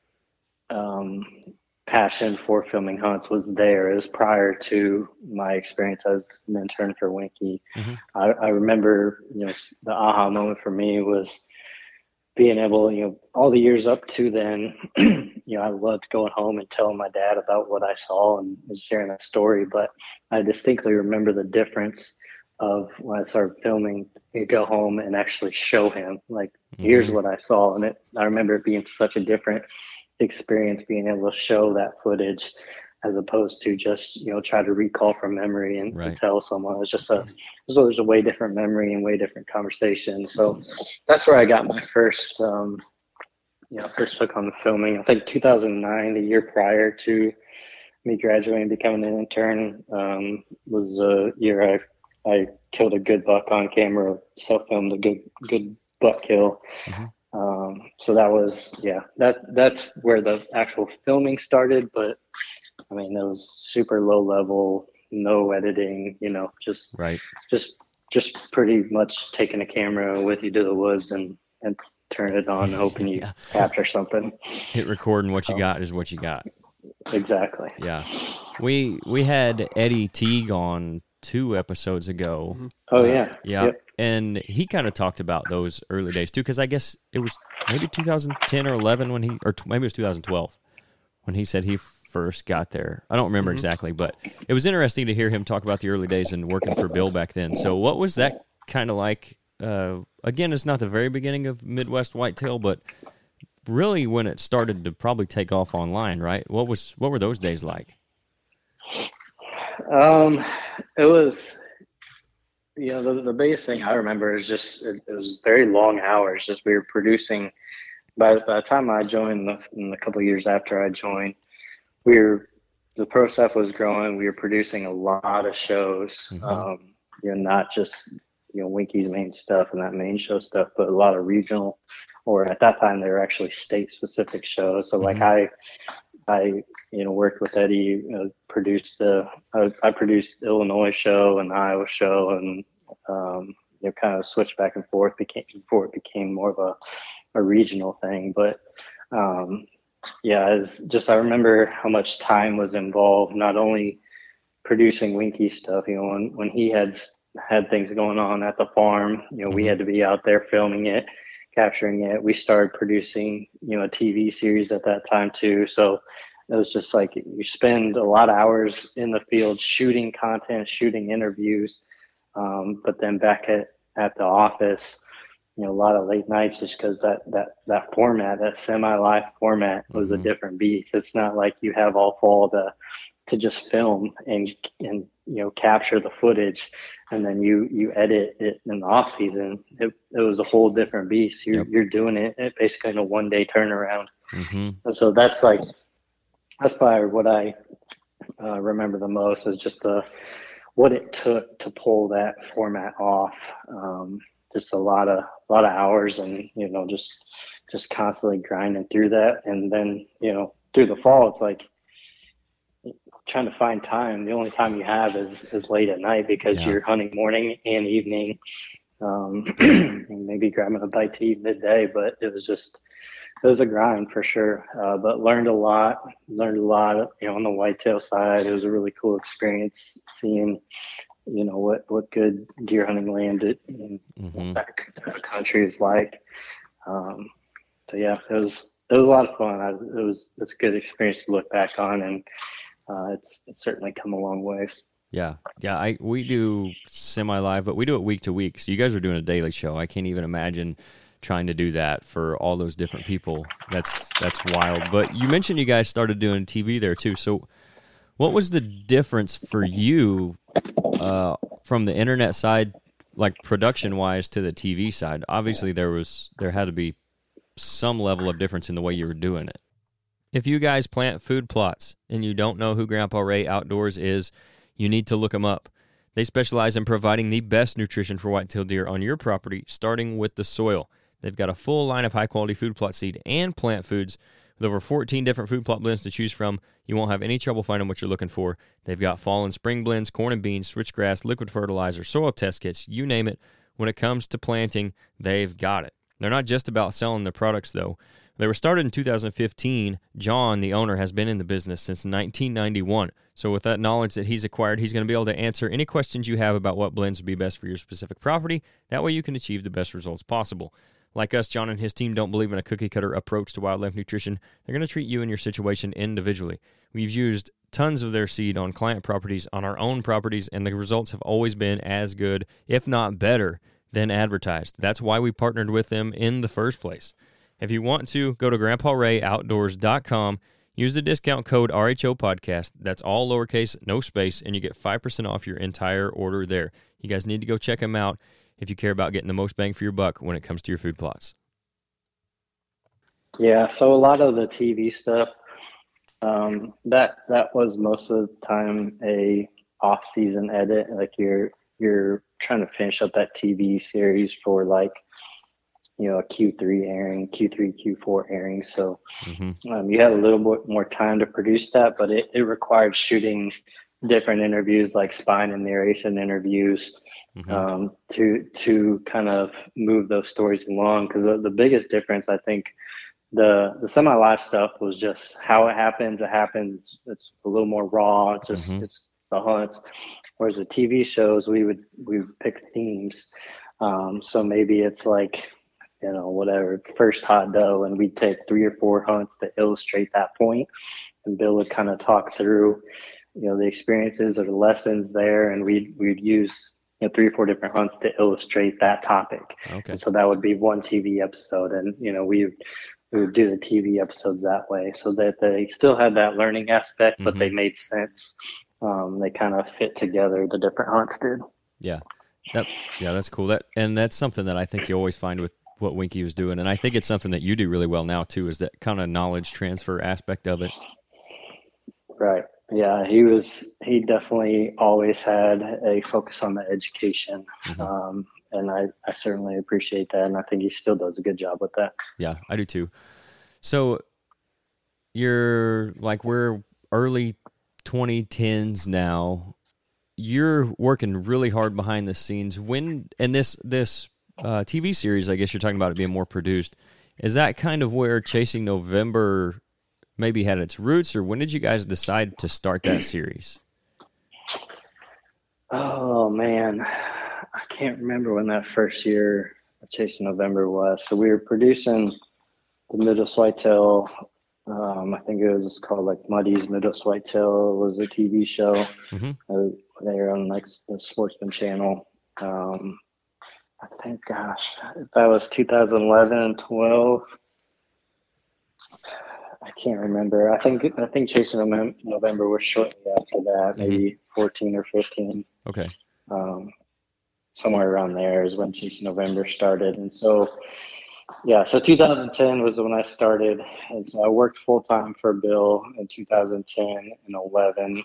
[SPEAKER 5] passion for filming hunts was there. It was prior to my experience as an intern for Winky.
[SPEAKER 4] Mm-hmm.
[SPEAKER 5] I remember, the aha moment for me was being able, all the years up to then, I loved going home and telling my dad about what I saw and sharing that story. But I distinctly remember the difference of when I started filming, you go home and actually show him, like, here's what I saw. And I remember it being such a different experience being able to show that footage as opposed to just, try to recall from memory and tell someone. It's just there's a way different memory and way different conversation. So that's where I got my first, first hook on the filming. I think 2009, the year prior to me graduating and becoming an intern, was a year I killed a good buck on camera, self-filmed a good buck kill. So that was, that's where the actual filming started. But I mean, it was super low level, no editing, just pretty much taking a camera with you to the woods and turn it on, hoping you capture something.
[SPEAKER 4] Hit record, and what you got is what you got.
[SPEAKER 5] Exactly.
[SPEAKER 4] Yeah. We had Eddie Teague on 2 episodes ago.
[SPEAKER 5] Oh, yeah.
[SPEAKER 4] Yeah.
[SPEAKER 5] Yep.
[SPEAKER 4] And he kind of talked about those early days too, because I guess it was maybe 2010 or 11 when maybe it was 2012 when he said he first got there. I don't remember exactly, but it was interesting to hear him talk about the early days and working for Bill back then. So what was that kind of like? Again, it's not the very beginning of Midwest Whitetail, but really when it started to probably take off online, right? What were those days like?
[SPEAKER 5] It was, the biggest thing I remember is just, it was very long hours. Just we were producing, by the time I joined, in the couple of years after I joined, the pro stuff was growing. We were producing a lot of shows, not just, Winky's main stuff and that main show stuff, but a lot of regional, or at that time they were actually state specific shows. So like I worked with Eddie, I produced Illinois show and Iowa show, and kind of switched back and forth before it became more of a regional thing. But it's just, I remember how much time was involved, not only producing Winky stuff, when he had things going on at the farm, we had to be out there filming it, capturing it. We started producing, a TV series at that time too. So it was just like you spend a lot of hours in the field shooting content, shooting interviews, but then back at the office, a lot of late nights, just because that format, that semi-live format, was a different beast. It's not like you have all fall to just film and capture the footage, and then you edit it in the off season. It was a whole different beast. You're doing it basically in a 1-day turnaround. And so that's probably what I remember the most, is just what it took to pull that format off. Just a lot of hours, and just constantly grinding through that. And then through the fall, it's like trying to find time. The only time you have is late at night, because you're hunting morning and evening, and maybe grabbing a bite to eat midday. But it was a grind for sure. But learned a lot on the whitetail side. It was a really cool experience seeing what good deer hunting land in that country is like. It was a lot of fun. It's a good experience to look back on, and it's certainly come a long way.
[SPEAKER 4] Yeah. We do semi-live, but we do it week to week. So you guys are doing a daily show. I can't even imagine trying to do that for all those different people. That's wild. But you mentioned you guys started doing TV there too. So what was the difference for you from the internet side, like production-wise, to the TV side? Obviously, there had to be some level of difference in the way you were doing it. If you guys plant food plots and you don't know who Grandpa Ray Outdoors is, you need to look them up. They specialize in providing the best nutrition for whitetail deer on your property, starting with the soil. They've got a full line of high-quality food plot seed and plant foods With over 14 different food plot blends to choose from, you won't have any trouble finding what you're looking for. They've got fall and spring blends, corn and beans, switchgrass, liquid fertilizer, soil test kits, you name it. When it comes to planting, they've got it. They're not just about selling their products, though. They were started in 2015. John, the owner, has been in the business since 1991. So with that knowledge that he's acquired, he's going to be able to answer any questions you have about what blends would be best for your specific property. That way you can achieve the best results possible. Like us, John and his team don't believe in a cookie-cutter approach to wildlife nutrition. They're going to treat you and your situation individually. We've used tons of their seed on client properties, on our own properties, and the results have always been as good, if not better, than advertised. That's why we partnered with them in the first place. If you want to, go to GrandpaRayOutdoors.com, use the discount code RHO Podcast. That's all lowercase, no space, and you get 5% off your entire order there. You guys need to go check them out if you care about getting the most bang for your buck when it comes to your food plots.
[SPEAKER 5] Yeah, so a lot of the TV stuff, that was most of the time a off-season edit. Like you're trying to finish up that TV series for like, you know, a Q3 airing, Q3, Q4 airing. So you had a little bit more time to produce that, but it required shooting different interviews, like spine and narration interviews, to kind of move those stories along. Because the biggest difference, I think, the semi-live stuff was just how it happens. It happens. It's a little more raw. It's just it's the hunts. Whereas the TV shows, we would pick themes. So maybe it's like, you know, whatever, first hot doe, and we'd take 3 or 4 hunts to illustrate that point, and Bill would kind of talk through, you know, the experiences or the lessons there, and we'd use, you know, 3 or 4 different hunts to illustrate that topic. Okay. And so that would be one TV episode, and you know, we would do the TV episodes that way, so that they still had that learning aspect, but they made sense. They kind of fit together. The different hunts did.
[SPEAKER 4] Yeah, that's cool. That's something that I think you always find with what Winky was doing, and I think it's something that you do really well now too, is that kind of knowledge transfer aspect of it.
[SPEAKER 5] Right. Yeah, he definitely always had a focus on the education, and I certainly appreciate that, and I think he still does a good job with that.
[SPEAKER 4] Yeah, I do too. So you're like, we're early 2010s now. You're working really hard behind the scenes. And this TV series, I guess you're talking about it being more produced. Is that kind of where Chasing November maybe had its roots, or when did you guys decide to start that series?
[SPEAKER 5] Oh man, I can't remember when that first year of Chasing November was. So we were producing the Midwest Whitetail. I think it was called like Muddy's Midwest Whitetail. It was a TV show. They were on like the Sportsman Channel. I think, gosh, if that was 2011 and 12, I can't remember. I think Chasing November was shortly after that, maybe 14 or 15.
[SPEAKER 4] Okay.
[SPEAKER 5] Somewhere around there is when Chasing November started. And so, yeah, so 2010 was when I started. And so I worked full time for Bill in 2010 and 11.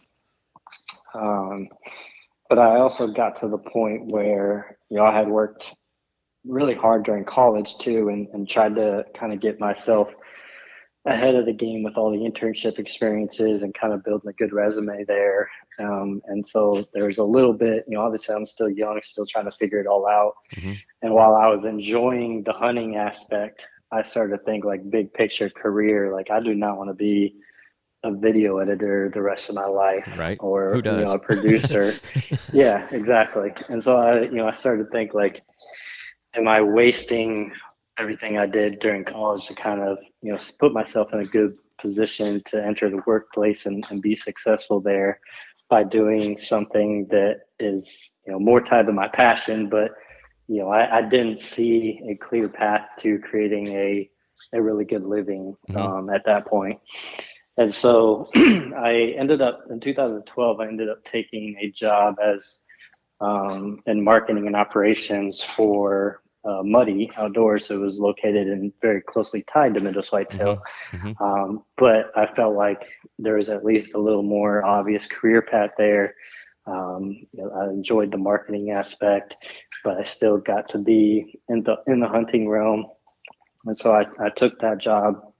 [SPEAKER 5] But I also got to the point where, you know, I had worked really hard during college too, and tried to kind of get myself ahead of the game with all the internship experiences and kind of building a good resume there. And so there's a little bit, you know, obviously I'm still young, still trying to figure it all out. And while I was enjoying the hunting aspect, I started to think like big picture career. Like, I do not want to be a video editor the rest of my life,
[SPEAKER 4] right?
[SPEAKER 5] Or
[SPEAKER 4] who does?
[SPEAKER 5] You know, a producer. Yeah, exactly. And so I started to think like, am I wasting everything I did during college to kind of, you know, put myself in a good position to enter the workplace and be successful there by doing something that is, you know, more tied to my passion. But, you know, I didn't see a clear path to creating a really good living at that point. And so I ended up in 2012, I ended up taking a job as in marketing and operations for Muddy Outdoors. It was located and very closely tied to Midwest Whitetail. But I felt like there was at least a little more obvious career path there. You know, I enjoyed the marketing aspect, but I still got to be in the hunting realm. And so I took that job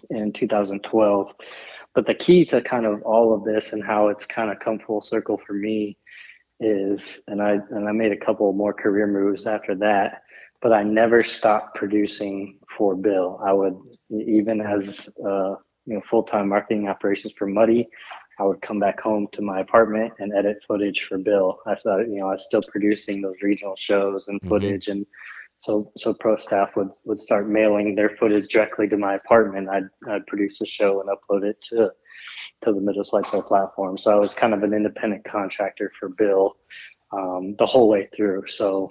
[SPEAKER 5] in 2012. But the key to kind of all of this and how it's kind of come full circle for me is, and I made a couple more career moves after that, but I never stopped producing for Bill. I would, even as full-time marketing operations for Muddy, I would come back home to my apartment and edit footage for Bill. I thought, I was still producing those regional shows and footage, and so pro staff would start mailing their footage directly to my apartment. I'd produce a show and upload it to the Midwest Whitetail platform. So I was kind of an independent contractor for Bill the whole way through. So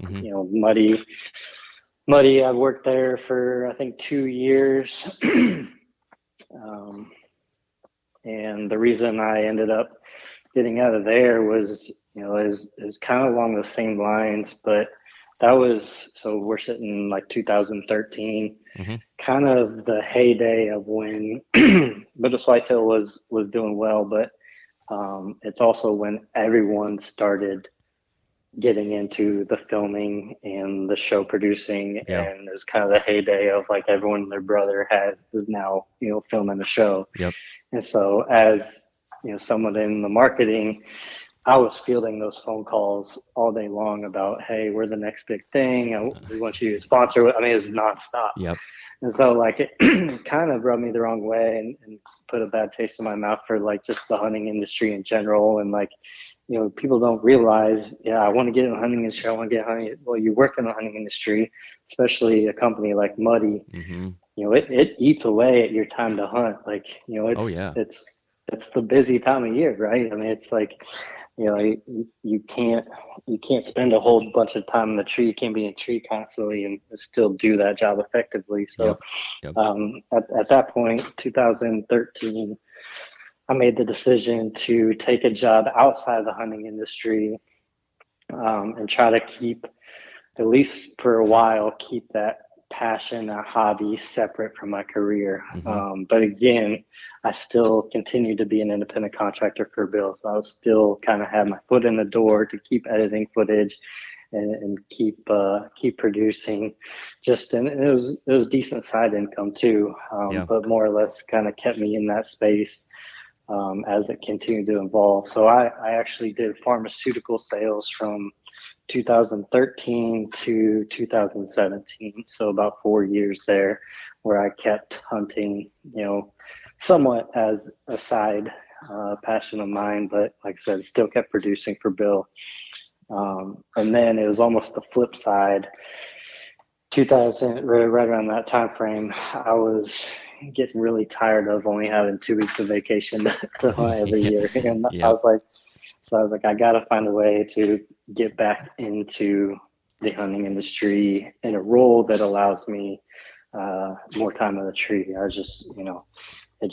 [SPEAKER 5] Muddy, I worked there for I think 2 years. And the reason I ended up getting out of there was, is kind of along the same lines, but that was, so we're sitting like 2013, kind of the heyday of when Midwest Whitetail was doing well, but it's also when everyone started getting into the filming and the show producing, and it's kind of the heyday of like everyone and their brother is now filming a show. And so as someone in the marketing, I was fielding those phone calls all day long about, hey, we're the next big thing, we want you to sponsor. I mean, it was nonstop. And so like it kind of rubbed me the wrong way and put a bad taste in my mouth for like just the hunting industry in general. And like, people don't realize, I want to get in the hunting industry. I want to get hunting. Well, you work in the hunting industry, especially a company like Muddy, it eats away at your time to hunt. Like, it's the busy time of year, right? I mean, it's like, you can't spend a whole bunch of time in the tree. You can't be in a tree constantly and still do that job effectively. So at that point, 2013, I made the decision to take a job outside of the hunting industry and try to keep, at least for a while, keep that passion, a hobby separate from my career. But again, I still continue to be an independent contractor for Bill. So I was still kind of have my foot in the door to keep editing footage and keep producing. And it was decent side income too, but more or less kind of kept me in that space as it continued to evolve. So I actually did pharmaceutical sales from 2013 to 2017. So about 4 years there where I kept hunting, somewhat as a side passion of mine, but like I said, still kept producing for Bill. And then it was almost the flip side. 2000, right around that time frame, I was getting really tired of only having 2 weeks of vacation to hunt every year. And I was like, I got to find a way to get back into the hunting industry in a role that allows me more time in the tree. I just, I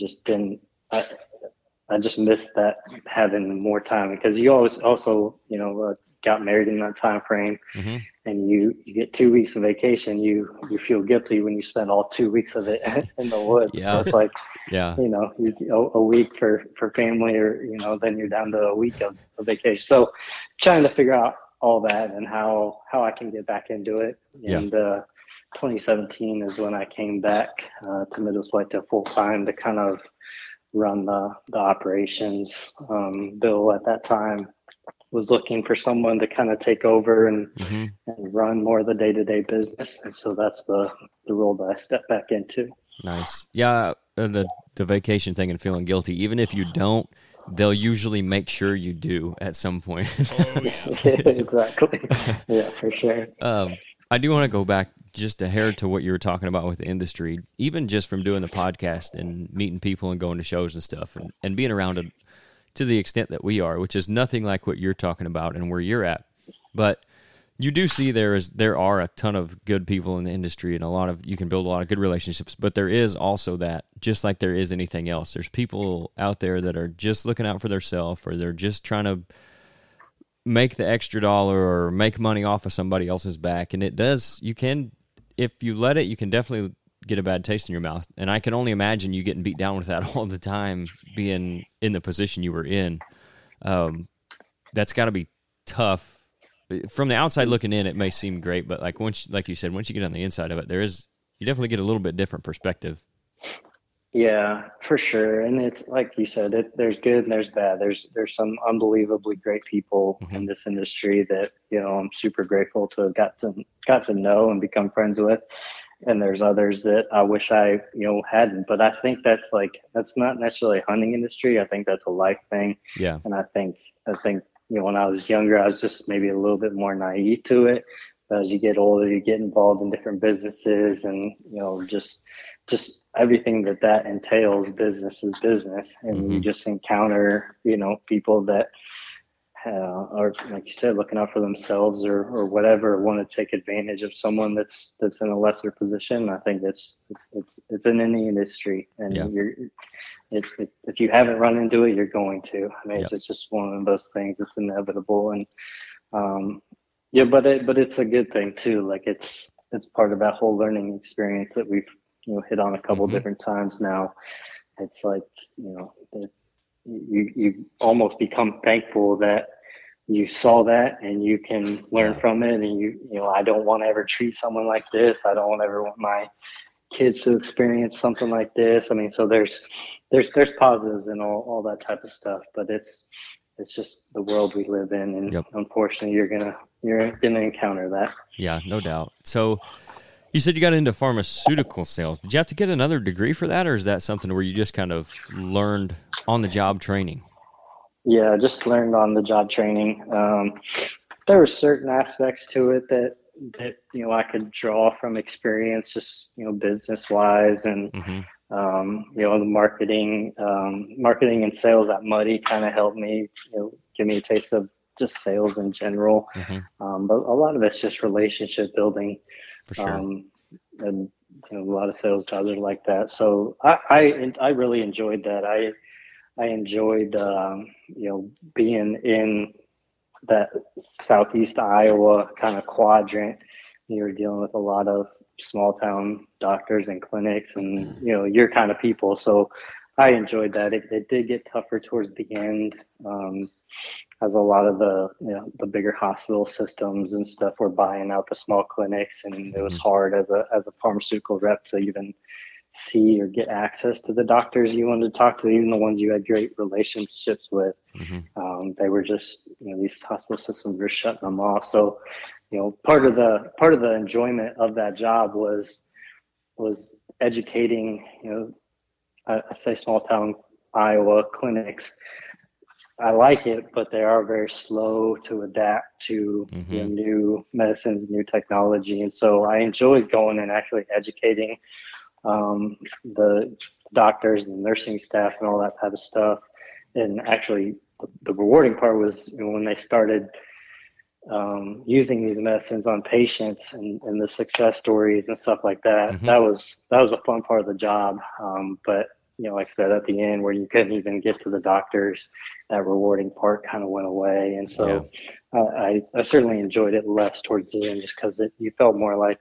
[SPEAKER 5] just missed that, having more time, because you always also, got married in that time frame, and you get 2 weeks of vacation, you feel guilty when you spend all 2 weeks of it in the woods. So it's like, a week for family, or then you're down to a week of vacation. So trying to figure out all that and how I can get back into it. And 2017 is when I came back to Midwest Whitetail full time to kind of run the operations. Bill at that time was looking for someone to kind of take over and run more of the day-to-day business. And so that's the role that I stepped back into.
[SPEAKER 4] Nice. Yeah, the vacation thing and feeling guilty, even if you don't, they'll usually make sure you do at some point.
[SPEAKER 5] Exactly. Yeah, for sure.
[SPEAKER 4] I do want to go back just a hair to what you were talking about with the industry, even just from doing the podcast and meeting people and going to shows and stuff and being around it to the extent that we are, which is nothing like what you're talking about and where you're at. But you do see there are a ton of good people in the industry, and you can build a lot of good relationships, but there is also that, just like there is anything else, there's people out there that are just looking out for themselves, or they're just trying to make the extra dollar or make money off of somebody else's back. And if you let it, you can definitely get a bad taste in your mouth. And I can only imagine you getting beat down with that all the time, being in the position you were in. That's got to be tough. From the outside looking in, it may seem great, but like you said, once you get on the inside of it, you definitely get a little bit different perspective.
[SPEAKER 5] Yeah, for sure. And it's like you said, there's good and there's bad. There's some unbelievably great people in this industry that, I'm super grateful to have got to know and become friends with. And there's others that I wish I, hadn't. But I think that's not necessarily a hunting industry. I think that's a life thing.
[SPEAKER 4] Yeah.
[SPEAKER 5] And I think, when I was younger, I was just maybe a little bit more naive to it. But as you get older, you get involved in different businesses and, just everything that entails. Business is business. And you just encounter, people that are, like you said, looking out for themselves or whatever, want to take advantage of someone that's in a lesser position. I think it's in any industry, and if you haven't run into it, you're going to. I mean, it's just one of those things. It's inevitable, and but it's a good thing too. Like it's part of that whole learning experience that we've hit on a couple different times now. It's like you almost become thankful that you saw that and you can learn from it. And I don't want to ever treat someone like this. I don't ever want my kids to experience something like this. I mean, so there's positives and all that type of stuff, but it's just the world we live in. And unfortunately you're going to encounter that.
[SPEAKER 4] Yeah, no doubt. So you said you got into pharmaceutical sales. Did you have to get another degree for that, or is that something where you just kind of learned on-the-job training?
[SPEAKER 5] Yeah, just learned on-the-job training. There were certain aspects to it that I could draw from experience, just business-wise, and the marketing and sales at Muddy kind of helped me, give me a taste of just sales in general. But a lot of it's just relationship building. For sure. And a lot of sales jobs are like that. So I really enjoyed that. I enjoyed being in that Southeast Iowa kind of quadrant. You were dealing with a lot of small town doctors and clinics, and your kind of people. So I enjoyed that. It did get tougher towards the end. As a lot of the bigger hospital systems and stuff were buying out the small clinics, and it was hard as a pharmaceutical rep to even see or get access to the doctors you wanted to talk to, even the ones you had great relationships with. They were just, these hospital systems were shutting them off. So, part of the enjoyment of that job was educating, I say small town Iowa clinics. I like it, but they are very slow to adapt to new medicines, new technology. And so I enjoyed going and actually educating the doctors and nursing staff and all that type of stuff. And actually the rewarding part was when they started using these medicines on patients and the success stories and stuff like that. That was a fun part of the job. But like I said, at the end where you couldn't even get to the doctors, that rewarding part kind of went away. And so I certainly enjoyed it less towards the end, just because you felt more like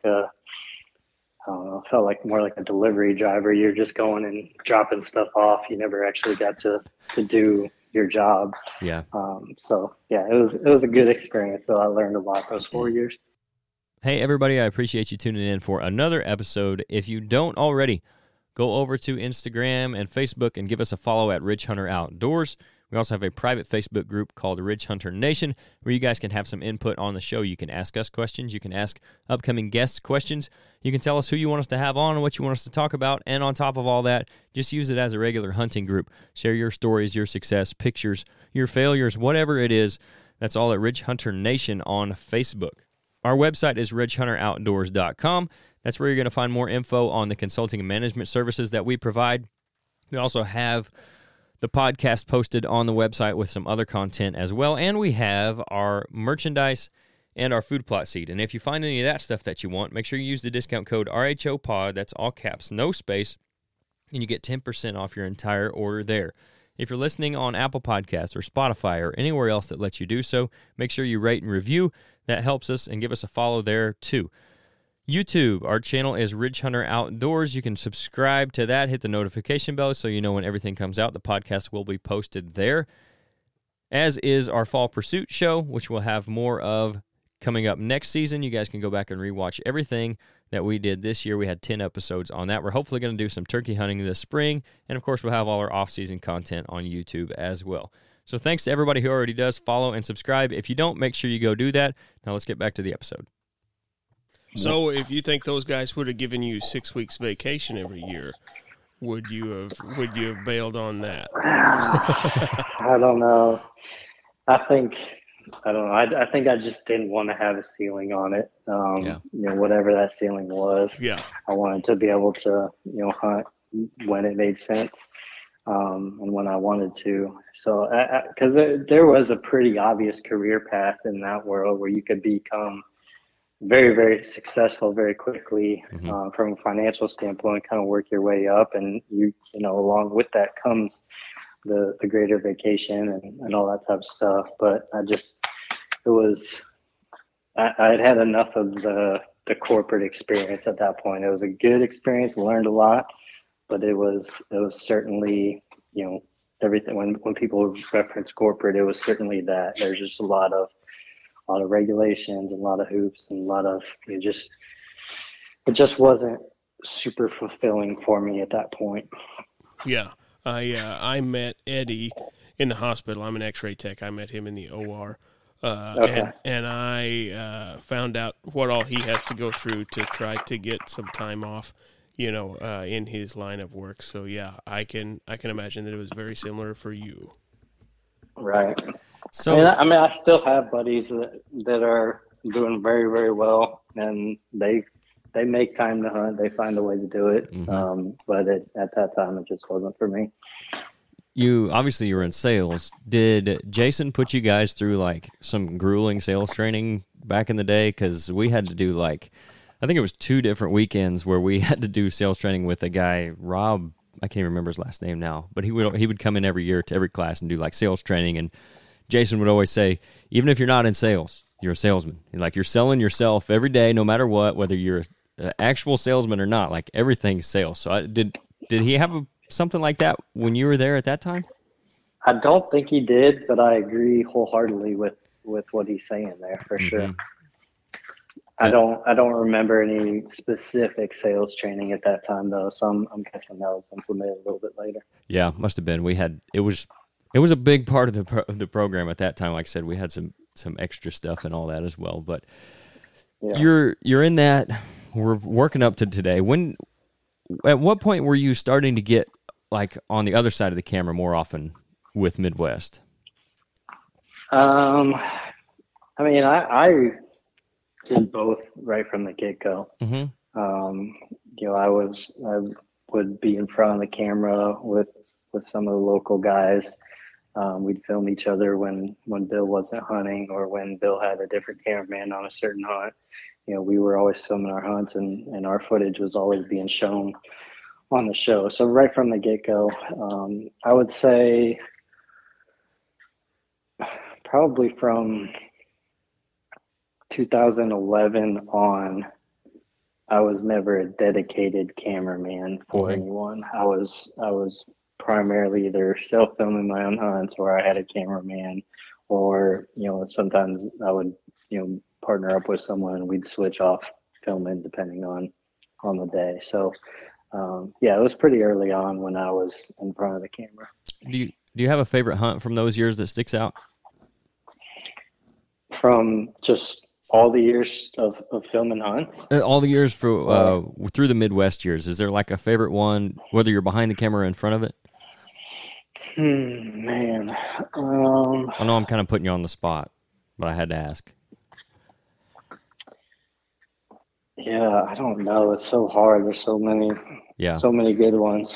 [SPEAKER 5] more like a delivery driver. You're just going and dropping stuff off. You never actually got to do your job. Yeah. It was a good experience. So I learned a lot those 4 years.
[SPEAKER 4] Hey everybody, I appreciate you tuning in for another episode. If you don't already, go over to Instagram and Facebook and give us a follow at Ridge Hunter Outdoors. We also have a private Facebook group called Ridge Hunter Nation where you guys can have some input on the show. You can ask us questions. You can ask upcoming guests questions. You can tell us who you want us to have on and what you want us to talk about. And on top of all that, just use it as a regular hunting group. Share your stories, your success, pictures, your failures, whatever it is. That's all at Ridge Hunter Nation on Facebook. Our website is ridgehunteroutdoors.com. That's where you're going to find more info on the consulting and management services that we provide. We also have the podcast posted on the website with some other content as well, and we have our merchandise and our food plot seed. And if you find any of that stuff that you want, make sure you use the discount code RHOPOD, that's all caps, no space, and you get 10% off your entire order there. If you're listening on Apple Podcasts or Spotify or anywhere else that lets you do so, make sure you rate and review. That helps us, and give us a follow there too. YouTube, our channel is Ridge Hunter Outdoors. You can subscribe to that, hit the notification bell so you know when everything comes out. The podcast will be posted there, as is our Fall Pursuit show, which we'll have more of coming up next season. You guys can go back and rewatch everything that we did this year. We had 10 episodes on that. We're hopefully going to do some turkey hunting this spring, and of course we'll have all our off-season content on YouTube as well. So thanks to everybody who already does follow and subscribe. If you don't, make sure you go do that. Now let's get back to the episode.
[SPEAKER 6] So if you think those guys would have given you 6 weeks vacation every year, would you have bailed on that?
[SPEAKER 5] I don't know. I think I just didn't want to have a ceiling on it. Whatever that ceiling was.
[SPEAKER 6] Yeah.
[SPEAKER 5] I wanted to be able to, hunt when it made sense. And when I wanted to. So, because there was a pretty obvious career path in that world where you could become very, very successful very quickly from a financial standpoint, kind of work your way up. And along with that comes the greater vacation and all that type of stuff. But I had enough of the corporate experience at that point. It was a good experience, learned a lot. But it was certainly, everything. When people reference corporate, it was certainly that. There's just a lot of regulations and a lot of hoops and a lot of it just wasn't super fulfilling for me at that point.
[SPEAKER 6] Yeah, I met Eddie in the hospital. I'm an X-ray tech. I met him in the OR. And I found out what all he has to go through to try to get some time off. In his line of work. So yeah, I can imagine that it was very similar for you.
[SPEAKER 5] Right.
[SPEAKER 4] So
[SPEAKER 5] I still have buddies that are doing very, very well, and they make time to hunt. They find a way to do it. But at that time, it just wasn't for me.
[SPEAKER 4] You were in sales. Did Jason put you guys through like some grueling sales training back in the day? Because we had to do I think it was 2 different weekends where we had to do sales training with a guy, Rob. I can't even remember his last name now, but he would come in every year to every class and do like sales training. And Jason would always say, even if you're not in sales, you're a salesman. You're selling yourself every day, no matter what, whether you're an actual salesman or not. Like everything's sales. So did he have something like that when you were there at that time?
[SPEAKER 5] I don't think he did, but I agree wholeheartedly with what he's saying there for sure. I don't remember any specific sales training at that time though, so I'm guessing that was implemented a little bit later. Yeah,
[SPEAKER 4] must have been. It was a big part of the program at that time. Like I said, we had some extra stuff and all that as well. But you're in that. We're working up to today. At what point were you starting to get like on the other side of the camera more often with Midwest?
[SPEAKER 5] I did both right from the get-go. I would be in front of the camera with some of the local guys. We'd film each other when Bill wasn't hunting or when Bill had a different cameraman on a certain hunt. We were always filming our hunts and our footage was always being shown on the show. So right from the get-go, I would say probably from 2011 on, I was never a dedicated cameraman for anyone. I was primarily either self-filming my own hunts or I had a cameraman, or sometimes I would partner up with someone and we'd switch off filming depending on the day. So it was pretty early on when I was in front of the camera.
[SPEAKER 4] Do you have a favorite hunt from those years that sticks out?
[SPEAKER 5] From just all the years of filming hunts?
[SPEAKER 4] All the years through the Midwest years. Is there like a favorite one, whether you're behind the camera or in front of it?
[SPEAKER 5] Man.
[SPEAKER 4] I know I'm kind of putting you on the spot, but I had to ask.
[SPEAKER 5] Yeah, I don't know. It's so hard. There's so many good ones.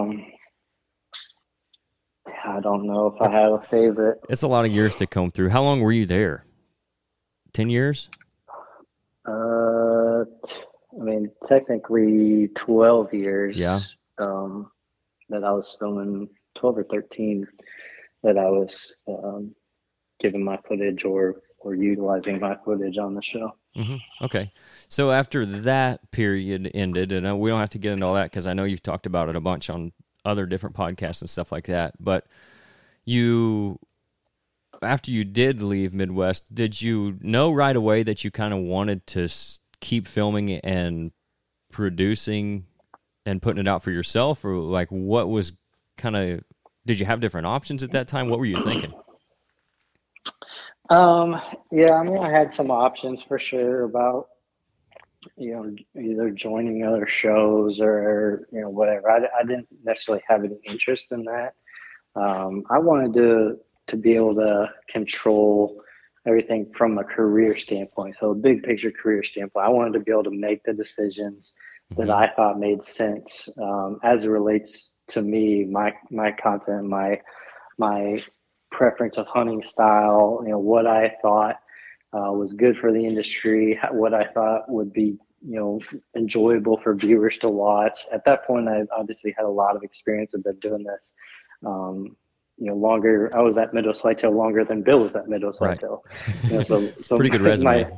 [SPEAKER 5] I don't know if I have a favorite.
[SPEAKER 4] It's a lot of years to comb through. How long were you there? 10 years?
[SPEAKER 5] Technically 12 years.
[SPEAKER 4] Yeah.
[SPEAKER 5] That I was filming, 12 or 13, that I was giving my footage or utilizing my footage on the show.
[SPEAKER 4] Okay. So after that period ended, and we don't have to get into all that because I know you've talked about it a bunch on other different podcasts and stuff like that, but after you did leave Midwest, did you know right away that you kind of wanted to keep filming and producing and putting it out for yourself, or like what was kind of, did you have different options at that time? What were you thinking?
[SPEAKER 5] Yeah, I mean, I had some options for sure about, either joining other shows or, whatever. I didn't necessarily have any interest in that. I wanted to be able to control everything from a career standpoint. So a big picture career standpoint, I wanted to be able to make the decisions that I thought made sense, as it relates to me, my content, my preference of hunting style, what I thought was good for the industry, what I thought would be, enjoyable for viewers to watch. At that point, I obviously had a lot of experience of been doing this. Longer. I was at Midwest Whitetail longer than Bill was at Midwest Whitetail. So
[SPEAKER 4] pretty good resume.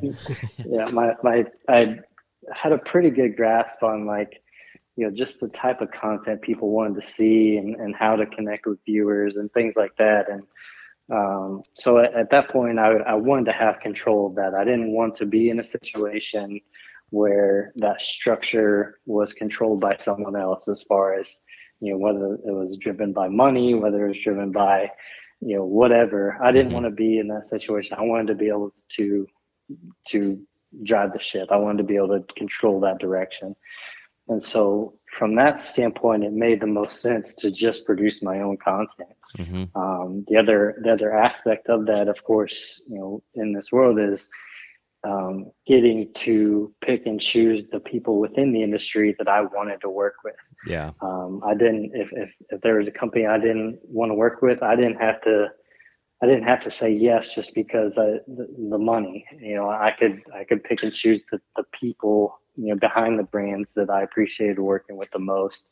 [SPEAKER 5] I had a pretty good grasp on just the type of content people wanted to see and how to connect with viewers and things like that. And so at that point, I wanted to have control of that. I didn't want to be in a situation where that structure was controlled by someone else, as far as, whether it was driven by money, whether it was driven by, whatever. I didn't want to be in that situation. I wanted to be able to drive the ship. I wanted to be able to control that direction. And so from that standpoint, it made the most sense to just produce my own content. The other aspect of that, of course, in this world is getting to pick and choose the people within the industry that I wanted to work with.
[SPEAKER 4] Yeah.
[SPEAKER 5] I didn't, if there was a company I didn't want to work with, I didn't have to say yes just because the money. I could pick and choose the people behind the brands that I appreciated working with the most,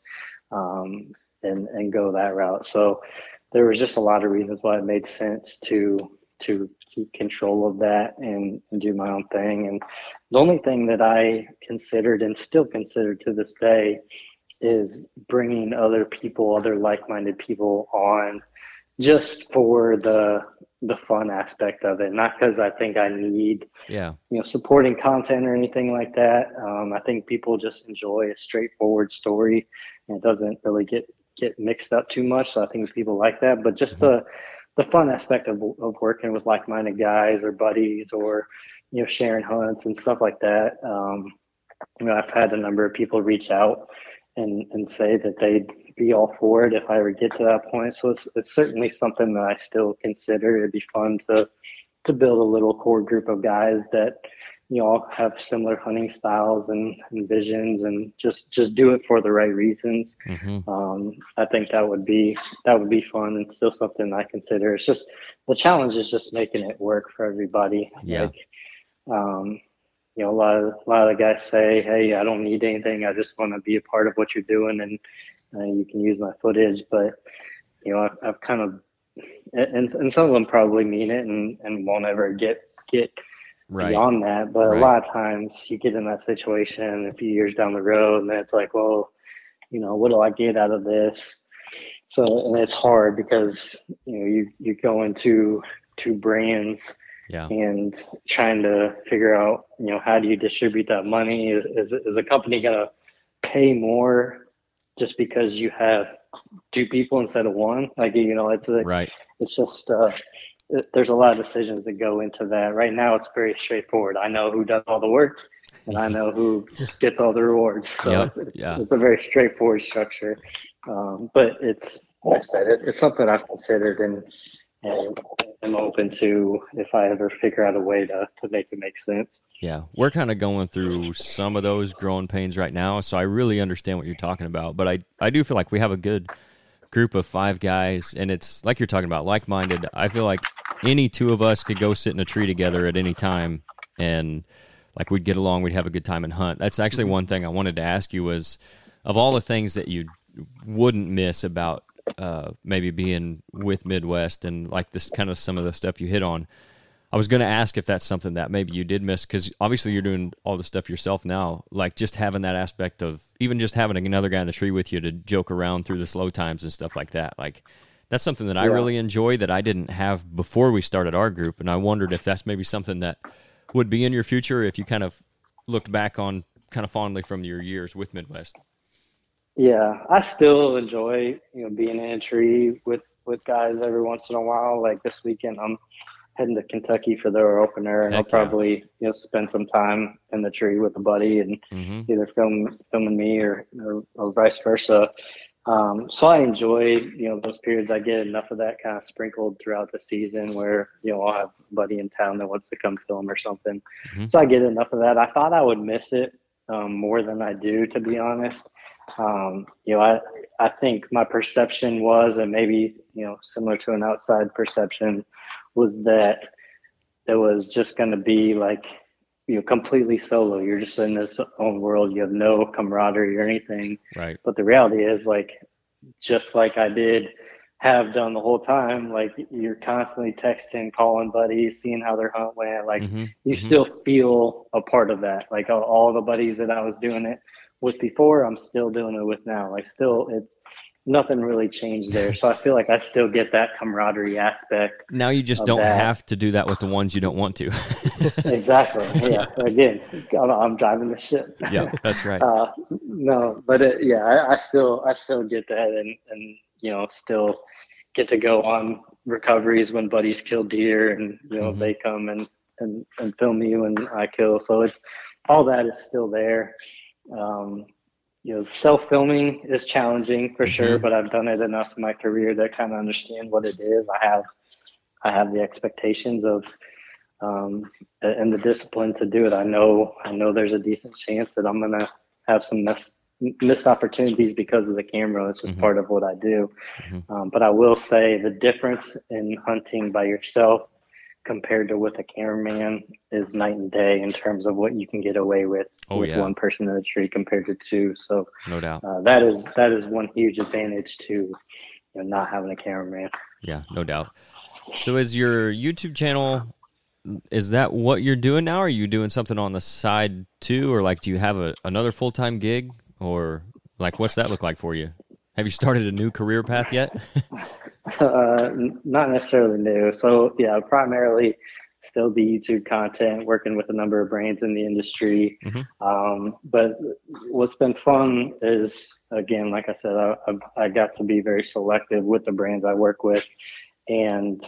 [SPEAKER 5] and go that route. So there was just a lot of reasons why it made sense to keep control of that and do my own thing. And the only thing that I considered and still consider to this day is bringing other people, other like-minded people on, just for the fun aspect of it, not because I think I need supporting content or anything like that. I think people just enjoy a straightforward story, and it doesn't really get mixed up too much. So I think people like that, but just the fun aspect of working with like-minded guys or buddies, or sharing hunts and stuff like that. I've had a number of people reach out and say that they'd be all for it if I ever get to that point. So it's certainly something that I still consider. It'd be fun to build a little core group of guys that all have similar hunting styles and visions, and just do it for the right reasons. I think that would be fun, and still something I consider. It's just the challenge is just making it work for everybody. A lot of the guys say, "Hey, I don't need anything. I just want to be a part of what you're doing, and you can use my footage." But I've kind of, and some of them probably mean it and won't ever get beyond that. But a lot of times you get in that situation a few years down the road, and then it's like, well, what do I get out of this? So, and it's hard because you go into two brands. And trying to figure out, how do you distribute that money? Is a company going to pay more just because you have two people instead of one? It's just, there's a lot of decisions that go into that. Right now, it's very straightforward. I know who does all the work, and I know who gets all the rewards. So it's a very straightforward structure. But it's, like I said, it's something I've considered and I'm open to if I ever figure out a way to make it make sense.
[SPEAKER 4] Yeah, we're kind of going through some of those growing pains right now, so I really understand what you're talking about. But I do feel like we have a good group of 5 guys, and it's like you're talking about, like-minded. I feel like any two of us could go sit in a tree together at any time, and like we'd get along, we'd have a good time and hunt. That's actually one thing I wanted to ask you was, of all the things that you wouldn't miss about maybe being with Midwest and like this kind of some of the stuff you hit on, I was going to ask if that's something that maybe you did miss, because obviously you're doing all the stuff yourself now, like just having that aspect of even just having another guy in the tree with you to joke around through the slow times and stuff like that. Like that's something that I really enjoy that I didn't have before we started our group. And I wondered if that's maybe something that would be in your future if you kind of looked back on kind of fondly from your years with Midwest.
[SPEAKER 5] Yeah, I still enjoy, being in a tree with guys every once in a while. Like this weekend, I'm heading to Kentucky for their opener, and I'll probably, spend some time in the tree with a buddy and either filming me or vice versa. So I enjoy, those periods. I get enough of that kind of sprinkled throughout the season where, I'll have a buddy in town that wants to come film or something. So I get enough of that. I thought I would miss it more than I do, to be honest. I think my perception was, and maybe, similar to an outside perception, was that it was just going to be like, completely solo. You're just in this own world. You have no camaraderie or anything.
[SPEAKER 4] Right.
[SPEAKER 5] But the reality is, like, just like I have done the whole time, like, you're constantly texting, calling buddies, seeing how their hunt went. Like, you still feel a part of that. Like, all the buddies that I was doing it with before, I'm still doing it with now. Like, nothing really changed there. So I feel like I still get that camaraderie aspect.
[SPEAKER 4] Now you just don't have to do that with the ones you don't want to.
[SPEAKER 5] Exactly. Yeah. Again, I'm driving the ship.
[SPEAKER 4] Yeah, that's right.
[SPEAKER 5] No, but I still get that, and still get to go on recoveries when buddies kill deer, and they come and film me when I kill. So it's all that is still there. Self-filming is challenging for sure, but I've done it enough in my career to kind of understand what it is. I have the expectations of, and the discipline to do it. I know there's a decent chance that I'm going to have some missed opportunities because of the camera. It's just part of what I do. But I will say the difference in hunting by yourself compared to with a cameraman is night and day in terms of what you can get away with one person in a tree compared to two. So
[SPEAKER 4] no doubt,
[SPEAKER 5] that is one huge advantage to not having a cameraman.
[SPEAKER 4] Yeah, no doubt. So is your YouTube channel, is that what you're doing now? Or are you doing something on the side too? Or like, do you have another full-time gig, or like, what's that look like for you? Have you started a new career path yet?
[SPEAKER 5] Not necessarily new. So yeah, primarily still the YouTube content, working with a number of brands in the industry. But what's been fun is, again, like I said, I got to be very selective with the brands I work with, and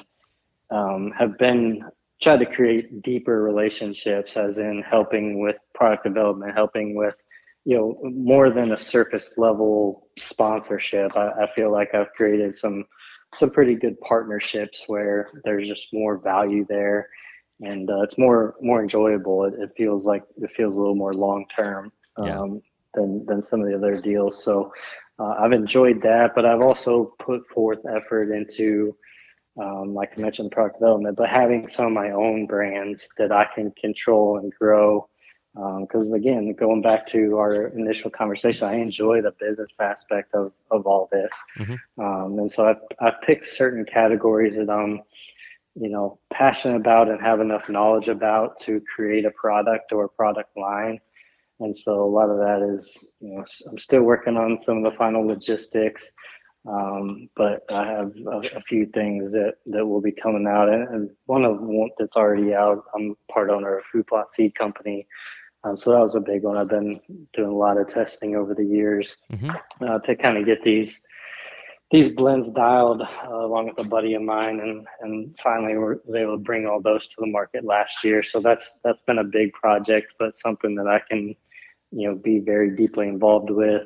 [SPEAKER 5] have been tried to create deeper relationships, as in helping with product development, helping with more than a surface level sponsorship. I feel like I've created some pretty good partnerships where there's just more value there, and it's more enjoyable. It feels a little more long term than some of the other deals. So I've enjoyed that, but I've also put forth effort into, like I mentioned, product development, but having some of my own brands that I can control and grow. Because again, going back to our initial conversation, I enjoy the business aspect of all this. And so I've picked certain categories that I'm, passionate about and have enough knowledge about to create a product or a product line. And so a lot of that is, I'm still working on some of the final logistics. But I have a few things that will be coming out, and one of them that's already out. I'm part owner of Food Plot Seed Company. So that was a big one. I've been doing a lot of testing over the years to kind of get these blends dialed, along with a buddy of mine, and finally was able to bring all those to the market last year. So that's been a big project, but something that I can, be very deeply involved with.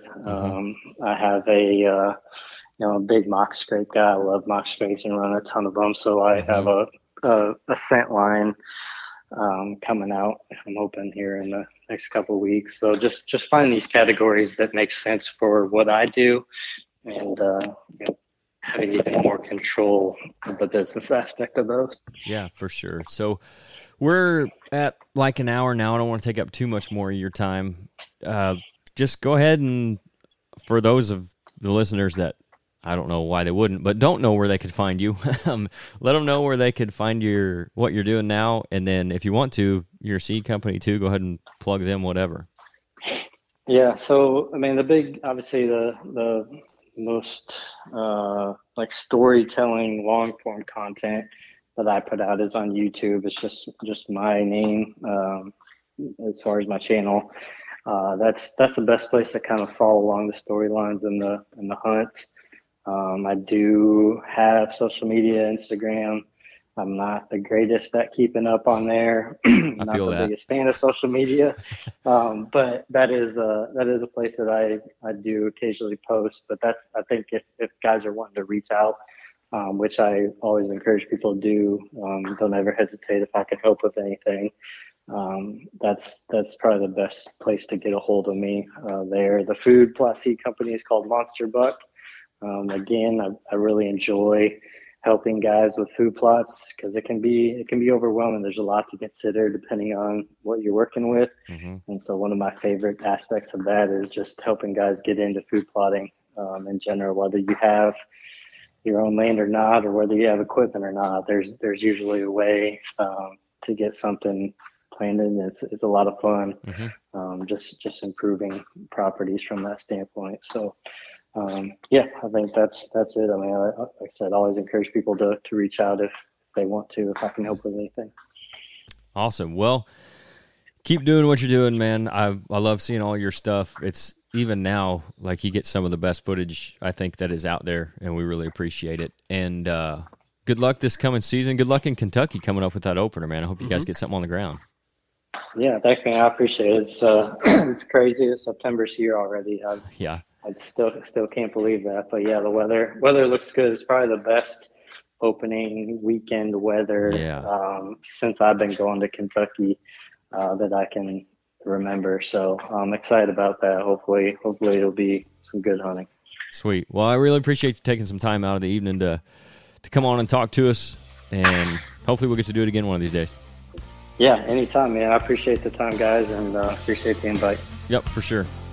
[SPEAKER 5] I have a big mock scrape guy. I love mock scrapes and run a ton of them. So I have a scent line coming out, I'm hoping, here in the next couple of weeks. So just find these categories that make sense for what I do, and having even more control of the business aspect of those.
[SPEAKER 4] Yeah, for sure. So we're at like an hour now. I don't want to take up too much more of your time. Just go ahead, and for those of the listeners that I don't know why they wouldn't, but don't know where they could find you, let them know where they could find what you're doing now. And then if you want to, your seed company too, go ahead and plug them, whatever.
[SPEAKER 5] Yeah. So, I mean, obviously the most, like storytelling long form content that I put out is on YouTube. It's just my name, as far as my channel. that's the best place to kind of follow along the storylines and the hunts. I do have social media, Instagram. I'm not the greatest at keeping up on there. Not the biggest fan of social media, but that is a place that I do occasionally post. But I think if guys are wanting to reach out, which I always encourage people to do, don't ever hesitate if I can help with anything. That's probably the best place to get a hold of me there. The food plot seed company is called Monster Buck. Again, I really enjoy helping guys with food plots because it can be overwhelming. There's a lot to consider depending on what you're working with. Mm-hmm. And so one of my favorite aspects of that is just helping guys get into food plotting in general, whether you have your own land or not, or whether you have equipment or not. There's usually a way to get something planted. It's a lot of fun. Mm-hmm. Just improving properties from that standpoint. So yeah, I think that's it. I mean, like I said, I always encourage people to reach out if they want to, if I can help with anything.
[SPEAKER 4] Awesome. Well, keep doing what you're doing, man. I love seeing all your stuff. It's even now, like, you get some of the best footage I think that is out there, and we really appreciate it. And good luck this coming season. Good luck in Kentucky coming up with that opener, man. I hope you guys get something on the ground.
[SPEAKER 5] Yeah, thanks, man. I appreciate it. It's it's crazy that September's here already.
[SPEAKER 4] Yeah.
[SPEAKER 5] I still can't believe that. But yeah, the weather looks good. It's probably the best opening weekend weather since I've been going to Kentucky that I can remember. So I'm excited about that. Hopefully it'll be some good hunting.
[SPEAKER 4] Sweet. Well, I really appreciate you taking some time out of the evening to come on and talk to us, and hopefully we'll get to do it again one of these days.
[SPEAKER 5] Yeah, anytime, man. I appreciate the time, guys, and appreciate the invite.
[SPEAKER 4] Yep, for sure.